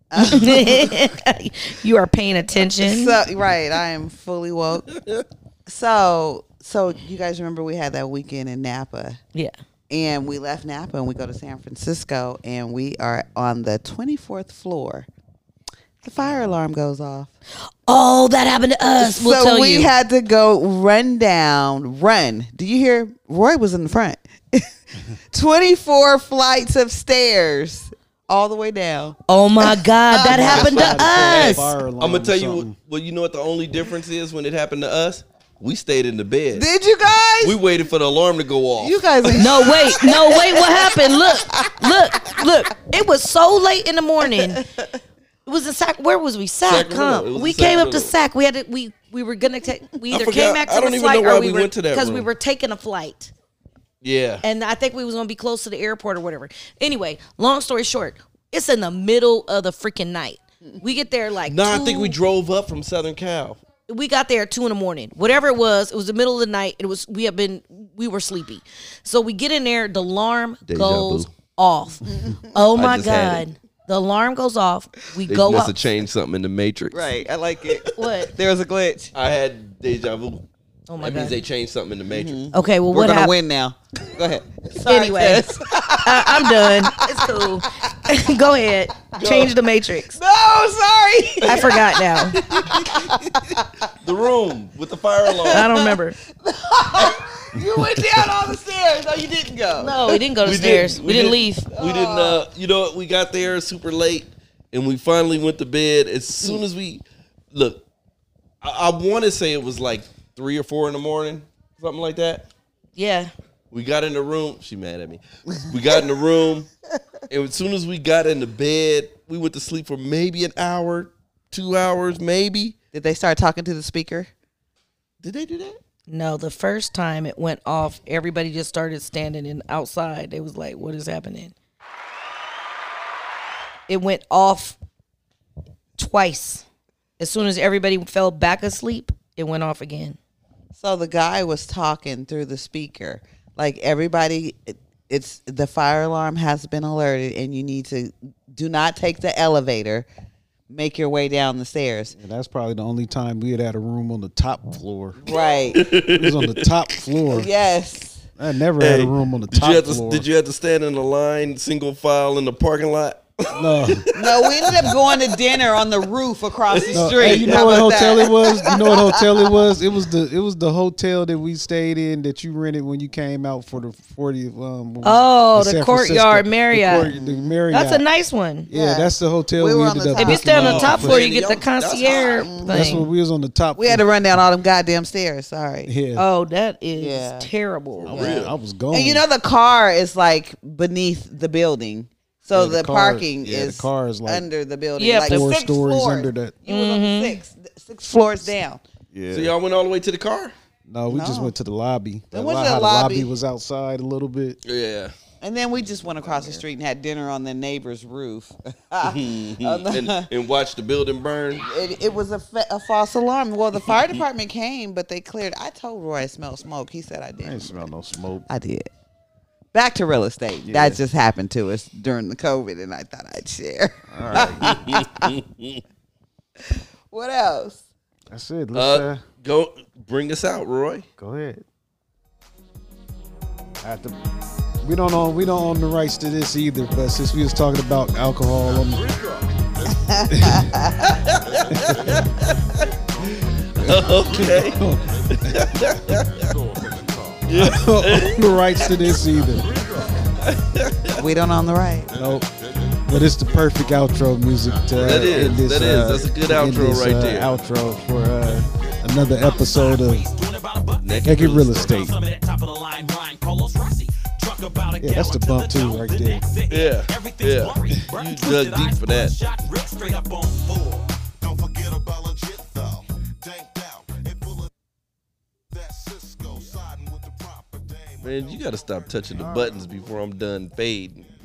[SPEAKER 1] You are paying attention.
[SPEAKER 4] So right, I am fully woke. So so you guys remember we had that weekend in Napa,
[SPEAKER 1] Yeah.
[SPEAKER 4] and we left Napa and we go to San Francisco, and we are on the twenty-fourth floor. The fire alarm goes off.
[SPEAKER 1] Oh, that happened to us. We'll
[SPEAKER 4] so
[SPEAKER 1] tell
[SPEAKER 4] we
[SPEAKER 1] you.
[SPEAKER 4] had to go run down, run. Do you hear? Roy was in the front. twenty-four flights of stairs all the way down.
[SPEAKER 1] Oh my God, that happened to
[SPEAKER 3] That's why I
[SPEAKER 1] us.
[SPEAKER 3] said fire alarm
[SPEAKER 2] I'm gonna
[SPEAKER 3] or
[SPEAKER 2] tell you.
[SPEAKER 3] something.
[SPEAKER 2] Well, you know what the only difference is when it happened to us? We stayed in the bed.
[SPEAKER 4] Did you guys?
[SPEAKER 2] We waited for the alarm to go off.
[SPEAKER 4] you guys. Are,
[SPEAKER 1] No, wait, no, wait. What happened? Look, look, look. It was so late in the morning. It was in Sac. Where was we? Sac.
[SPEAKER 2] Sacramento.
[SPEAKER 1] Huh?
[SPEAKER 2] It was
[SPEAKER 1] We
[SPEAKER 2] in
[SPEAKER 1] came up to
[SPEAKER 2] Sacramento.
[SPEAKER 1] Sac. We had to. We we were gonna take. We either
[SPEAKER 2] forgot.
[SPEAKER 1] came back to
[SPEAKER 2] I don't
[SPEAKER 1] the
[SPEAKER 2] even
[SPEAKER 1] flight
[SPEAKER 2] know why
[SPEAKER 1] or we,
[SPEAKER 2] we
[SPEAKER 1] were
[SPEAKER 2] went to that
[SPEAKER 1] because we
[SPEAKER 2] room.
[SPEAKER 1] were taking a flight.
[SPEAKER 2] yeah.
[SPEAKER 1] And I think we was gonna be close to the airport or whatever. Anyway, long story short, it's in the middle of the freaking night. We get there like
[SPEAKER 2] No, I
[SPEAKER 1] two-
[SPEAKER 2] think we drove up from Southern Cal.
[SPEAKER 1] we got there at two in the morning. Whatever it was, it was the middle of the night. It was we have been we were sleepy. So we get in there, the alarm
[SPEAKER 2] Deja
[SPEAKER 1] goes
[SPEAKER 2] vu.
[SPEAKER 1] off. Oh my
[SPEAKER 2] just had
[SPEAKER 1] God. The alarm goes off. We
[SPEAKER 2] They
[SPEAKER 1] go
[SPEAKER 2] must
[SPEAKER 1] up.
[SPEAKER 2] have changed something in the Matrix.
[SPEAKER 4] right, I like it.
[SPEAKER 1] What?
[SPEAKER 4] There was a glitch.
[SPEAKER 2] I had deja vu.
[SPEAKER 1] Oh my
[SPEAKER 2] That means
[SPEAKER 1] God.
[SPEAKER 2] they changed something in the Matrix.
[SPEAKER 1] Okay, well
[SPEAKER 4] We're
[SPEAKER 1] what
[SPEAKER 4] gonna
[SPEAKER 1] happened?
[SPEAKER 4] win now. Go ahead.
[SPEAKER 1] Anyway,
[SPEAKER 4] Tess.
[SPEAKER 1] I, I'm done. It's cool. Go ahead. Change the matrix.
[SPEAKER 4] No, sorry.
[SPEAKER 1] I forgot now.
[SPEAKER 2] The room with the fire alarm.
[SPEAKER 1] I don't remember.
[SPEAKER 4] You went down all the stairs. No, you didn't go.
[SPEAKER 1] No, we didn't go to
[SPEAKER 2] We
[SPEAKER 1] stairs.
[SPEAKER 2] didn't-
[SPEAKER 1] we,
[SPEAKER 2] we
[SPEAKER 1] didn't
[SPEAKER 2] didn't-
[SPEAKER 1] leave.
[SPEAKER 2] We didn't. Uh, you know, what? We got there super late, and we finally went to bed. As soon as we look, I, I want to say it was like three or four in the morning, something like that.
[SPEAKER 1] Yeah.
[SPEAKER 2] We got in the room. She mad at me. We got in the room, and as soon as we got in the bed, we went to sleep for maybe an hour, two hours, maybe.
[SPEAKER 4] Did they start talking to the speaker?
[SPEAKER 2] Did they do that?
[SPEAKER 1] No, the first time it went off, everybody just started standing in outside. They was like, "What is happening?" It went off twice. As soon as everybody fell back asleep, it went off again.
[SPEAKER 4] So the guy was talking through the speaker, like everybody. It, it's the fire alarm has been alerted, and you need to do not take the elevator. Make your way down the stairs.
[SPEAKER 3] And that's probably the only time we had had a room on the top floor.
[SPEAKER 4] Right.
[SPEAKER 3] It was on the top floor.
[SPEAKER 4] Yes.
[SPEAKER 3] I never had
[SPEAKER 2] Hey,
[SPEAKER 3] a room on the
[SPEAKER 2] did
[SPEAKER 3] top
[SPEAKER 2] you have to,
[SPEAKER 3] floor.
[SPEAKER 2] Did you have to stand in the line, single file in the parking lot?
[SPEAKER 3] No.
[SPEAKER 4] No, we ended up going to dinner on the roof across the
[SPEAKER 3] No,
[SPEAKER 4] street.
[SPEAKER 3] hey, you
[SPEAKER 4] How
[SPEAKER 3] know what
[SPEAKER 4] about
[SPEAKER 3] hotel
[SPEAKER 4] that?
[SPEAKER 3] it was? You know what hotel it was? It was the it was the hotel that we stayed in that you rented when you came out for the fortieth. Um, when
[SPEAKER 1] Oh,
[SPEAKER 3] in
[SPEAKER 1] the
[SPEAKER 3] San
[SPEAKER 1] Courtyard
[SPEAKER 3] Francisco.
[SPEAKER 1] Marriott.
[SPEAKER 3] The, court, the Marriott.
[SPEAKER 1] That's a nice one.
[SPEAKER 3] Yeah,
[SPEAKER 4] Yeah.
[SPEAKER 3] that's the hotel
[SPEAKER 4] We
[SPEAKER 3] we,
[SPEAKER 4] were on
[SPEAKER 3] ended
[SPEAKER 4] the
[SPEAKER 3] up.
[SPEAKER 4] top.
[SPEAKER 1] If you stay on the
[SPEAKER 2] Oh,
[SPEAKER 1] top floor, you
[SPEAKER 2] man,
[SPEAKER 1] get the
[SPEAKER 2] y'all- that's
[SPEAKER 1] concierge
[SPEAKER 2] high.
[SPEAKER 1] thing.
[SPEAKER 3] That's when we was on the top.
[SPEAKER 4] We had to run down all them goddamn stairs. Sorry.
[SPEAKER 3] Yeah.
[SPEAKER 1] Oh, that is
[SPEAKER 4] Yeah.
[SPEAKER 1] terrible.
[SPEAKER 3] I was,
[SPEAKER 2] Real.
[SPEAKER 3] I was going.
[SPEAKER 4] And you know the car is like beneath the building, so
[SPEAKER 3] Yeah, the
[SPEAKER 4] the,
[SPEAKER 3] car-
[SPEAKER 4] parking
[SPEAKER 3] yeah, the
[SPEAKER 4] is
[SPEAKER 3] car is like
[SPEAKER 4] under the building.
[SPEAKER 1] Yeah,
[SPEAKER 4] like
[SPEAKER 3] four
[SPEAKER 4] six
[SPEAKER 3] stories
[SPEAKER 4] floors.
[SPEAKER 3] under that.
[SPEAKER 4] You was on the six, six floors down.
[SPEAKER 3] Yeah.
[SPEAKER 2] So y'all went all the way to the car?
[SPEAKER 3] no, we just
[SPEAKER 4] No.
[SPEAKER 3] went to the lobby.
[SPEAKER 4] We
[SPEAKER 3] The
[SPEAKER 4] went
[SPEAKER 3] lo-
[SPEAKER 4] to the
[SPEAKER 3] how
[SPEAKER 4] lobby.
[SPEAKER 3] was outside a little bit.
[SPEAKER 2] Yeah.
[SPEAKER 4] And then we just went across the street and had dinner on the neighbor's roof.
[SPEAKER 2] and, and watch the building burn.
[SPEAKER 4] It, it was a, fa- a false alarm. Well, the fire department came, but they cleared. I told Roy I smelled smoke. He said I
[SPEAKER 3] I
[SPEAKER 4] didn't.
[SPEAKER 3] didn't smell no smoke.
[SPEAKER 4] I did. Back to real estate. That just happened to us during the COVID, and I thought I'd share.
[SPEAKER 3] All right.
[SPEAKER 4] What else?
[SPEAKER 3] That's it. Let's
[SPEAKER 2] Uh,
[SPEAKER 3] uh,
[SPEAKER 2] go bring us out, Roy.
[SPEAKER 3] go ahead. I have to, we don't own we don't own the rights to this either. But since we was talking about alcohol, on
[SPEAKER 2] Okay.
[SPEAKER 3] own the rights to this either.
[SPEAKER 4] We don't own the right.
[SPEAKER 3] Nope. But it's the perfect outro music to uh,
[SPEAKER 2] That is,
[SPEAKER 3] end this,
[SPEAKER 2] that is.
[SPEAKER 3] uh,
[SPEAKER 2] That's a good
[SPEAKER 3] end
[SPEAKER 2] outro
[SPEAKER 3] this,
[SPEAKER 2] right
[SPEAKER 3] uh,
[SPEAKER 2] there.
[SPEAKER 3] Outro for uh, another episode of Naked Real Estate. Yeah, that's the bump too, right there.
[SPEAKER 2] Yeah, yeah. You dug deep for that.
[SPEAKER 5] Don't forget about legit though. Danked out and full of that Cisco siding with the proper dame.
[SPEAKER 2] Man, you got to stop touching the buttons before I'm done fading.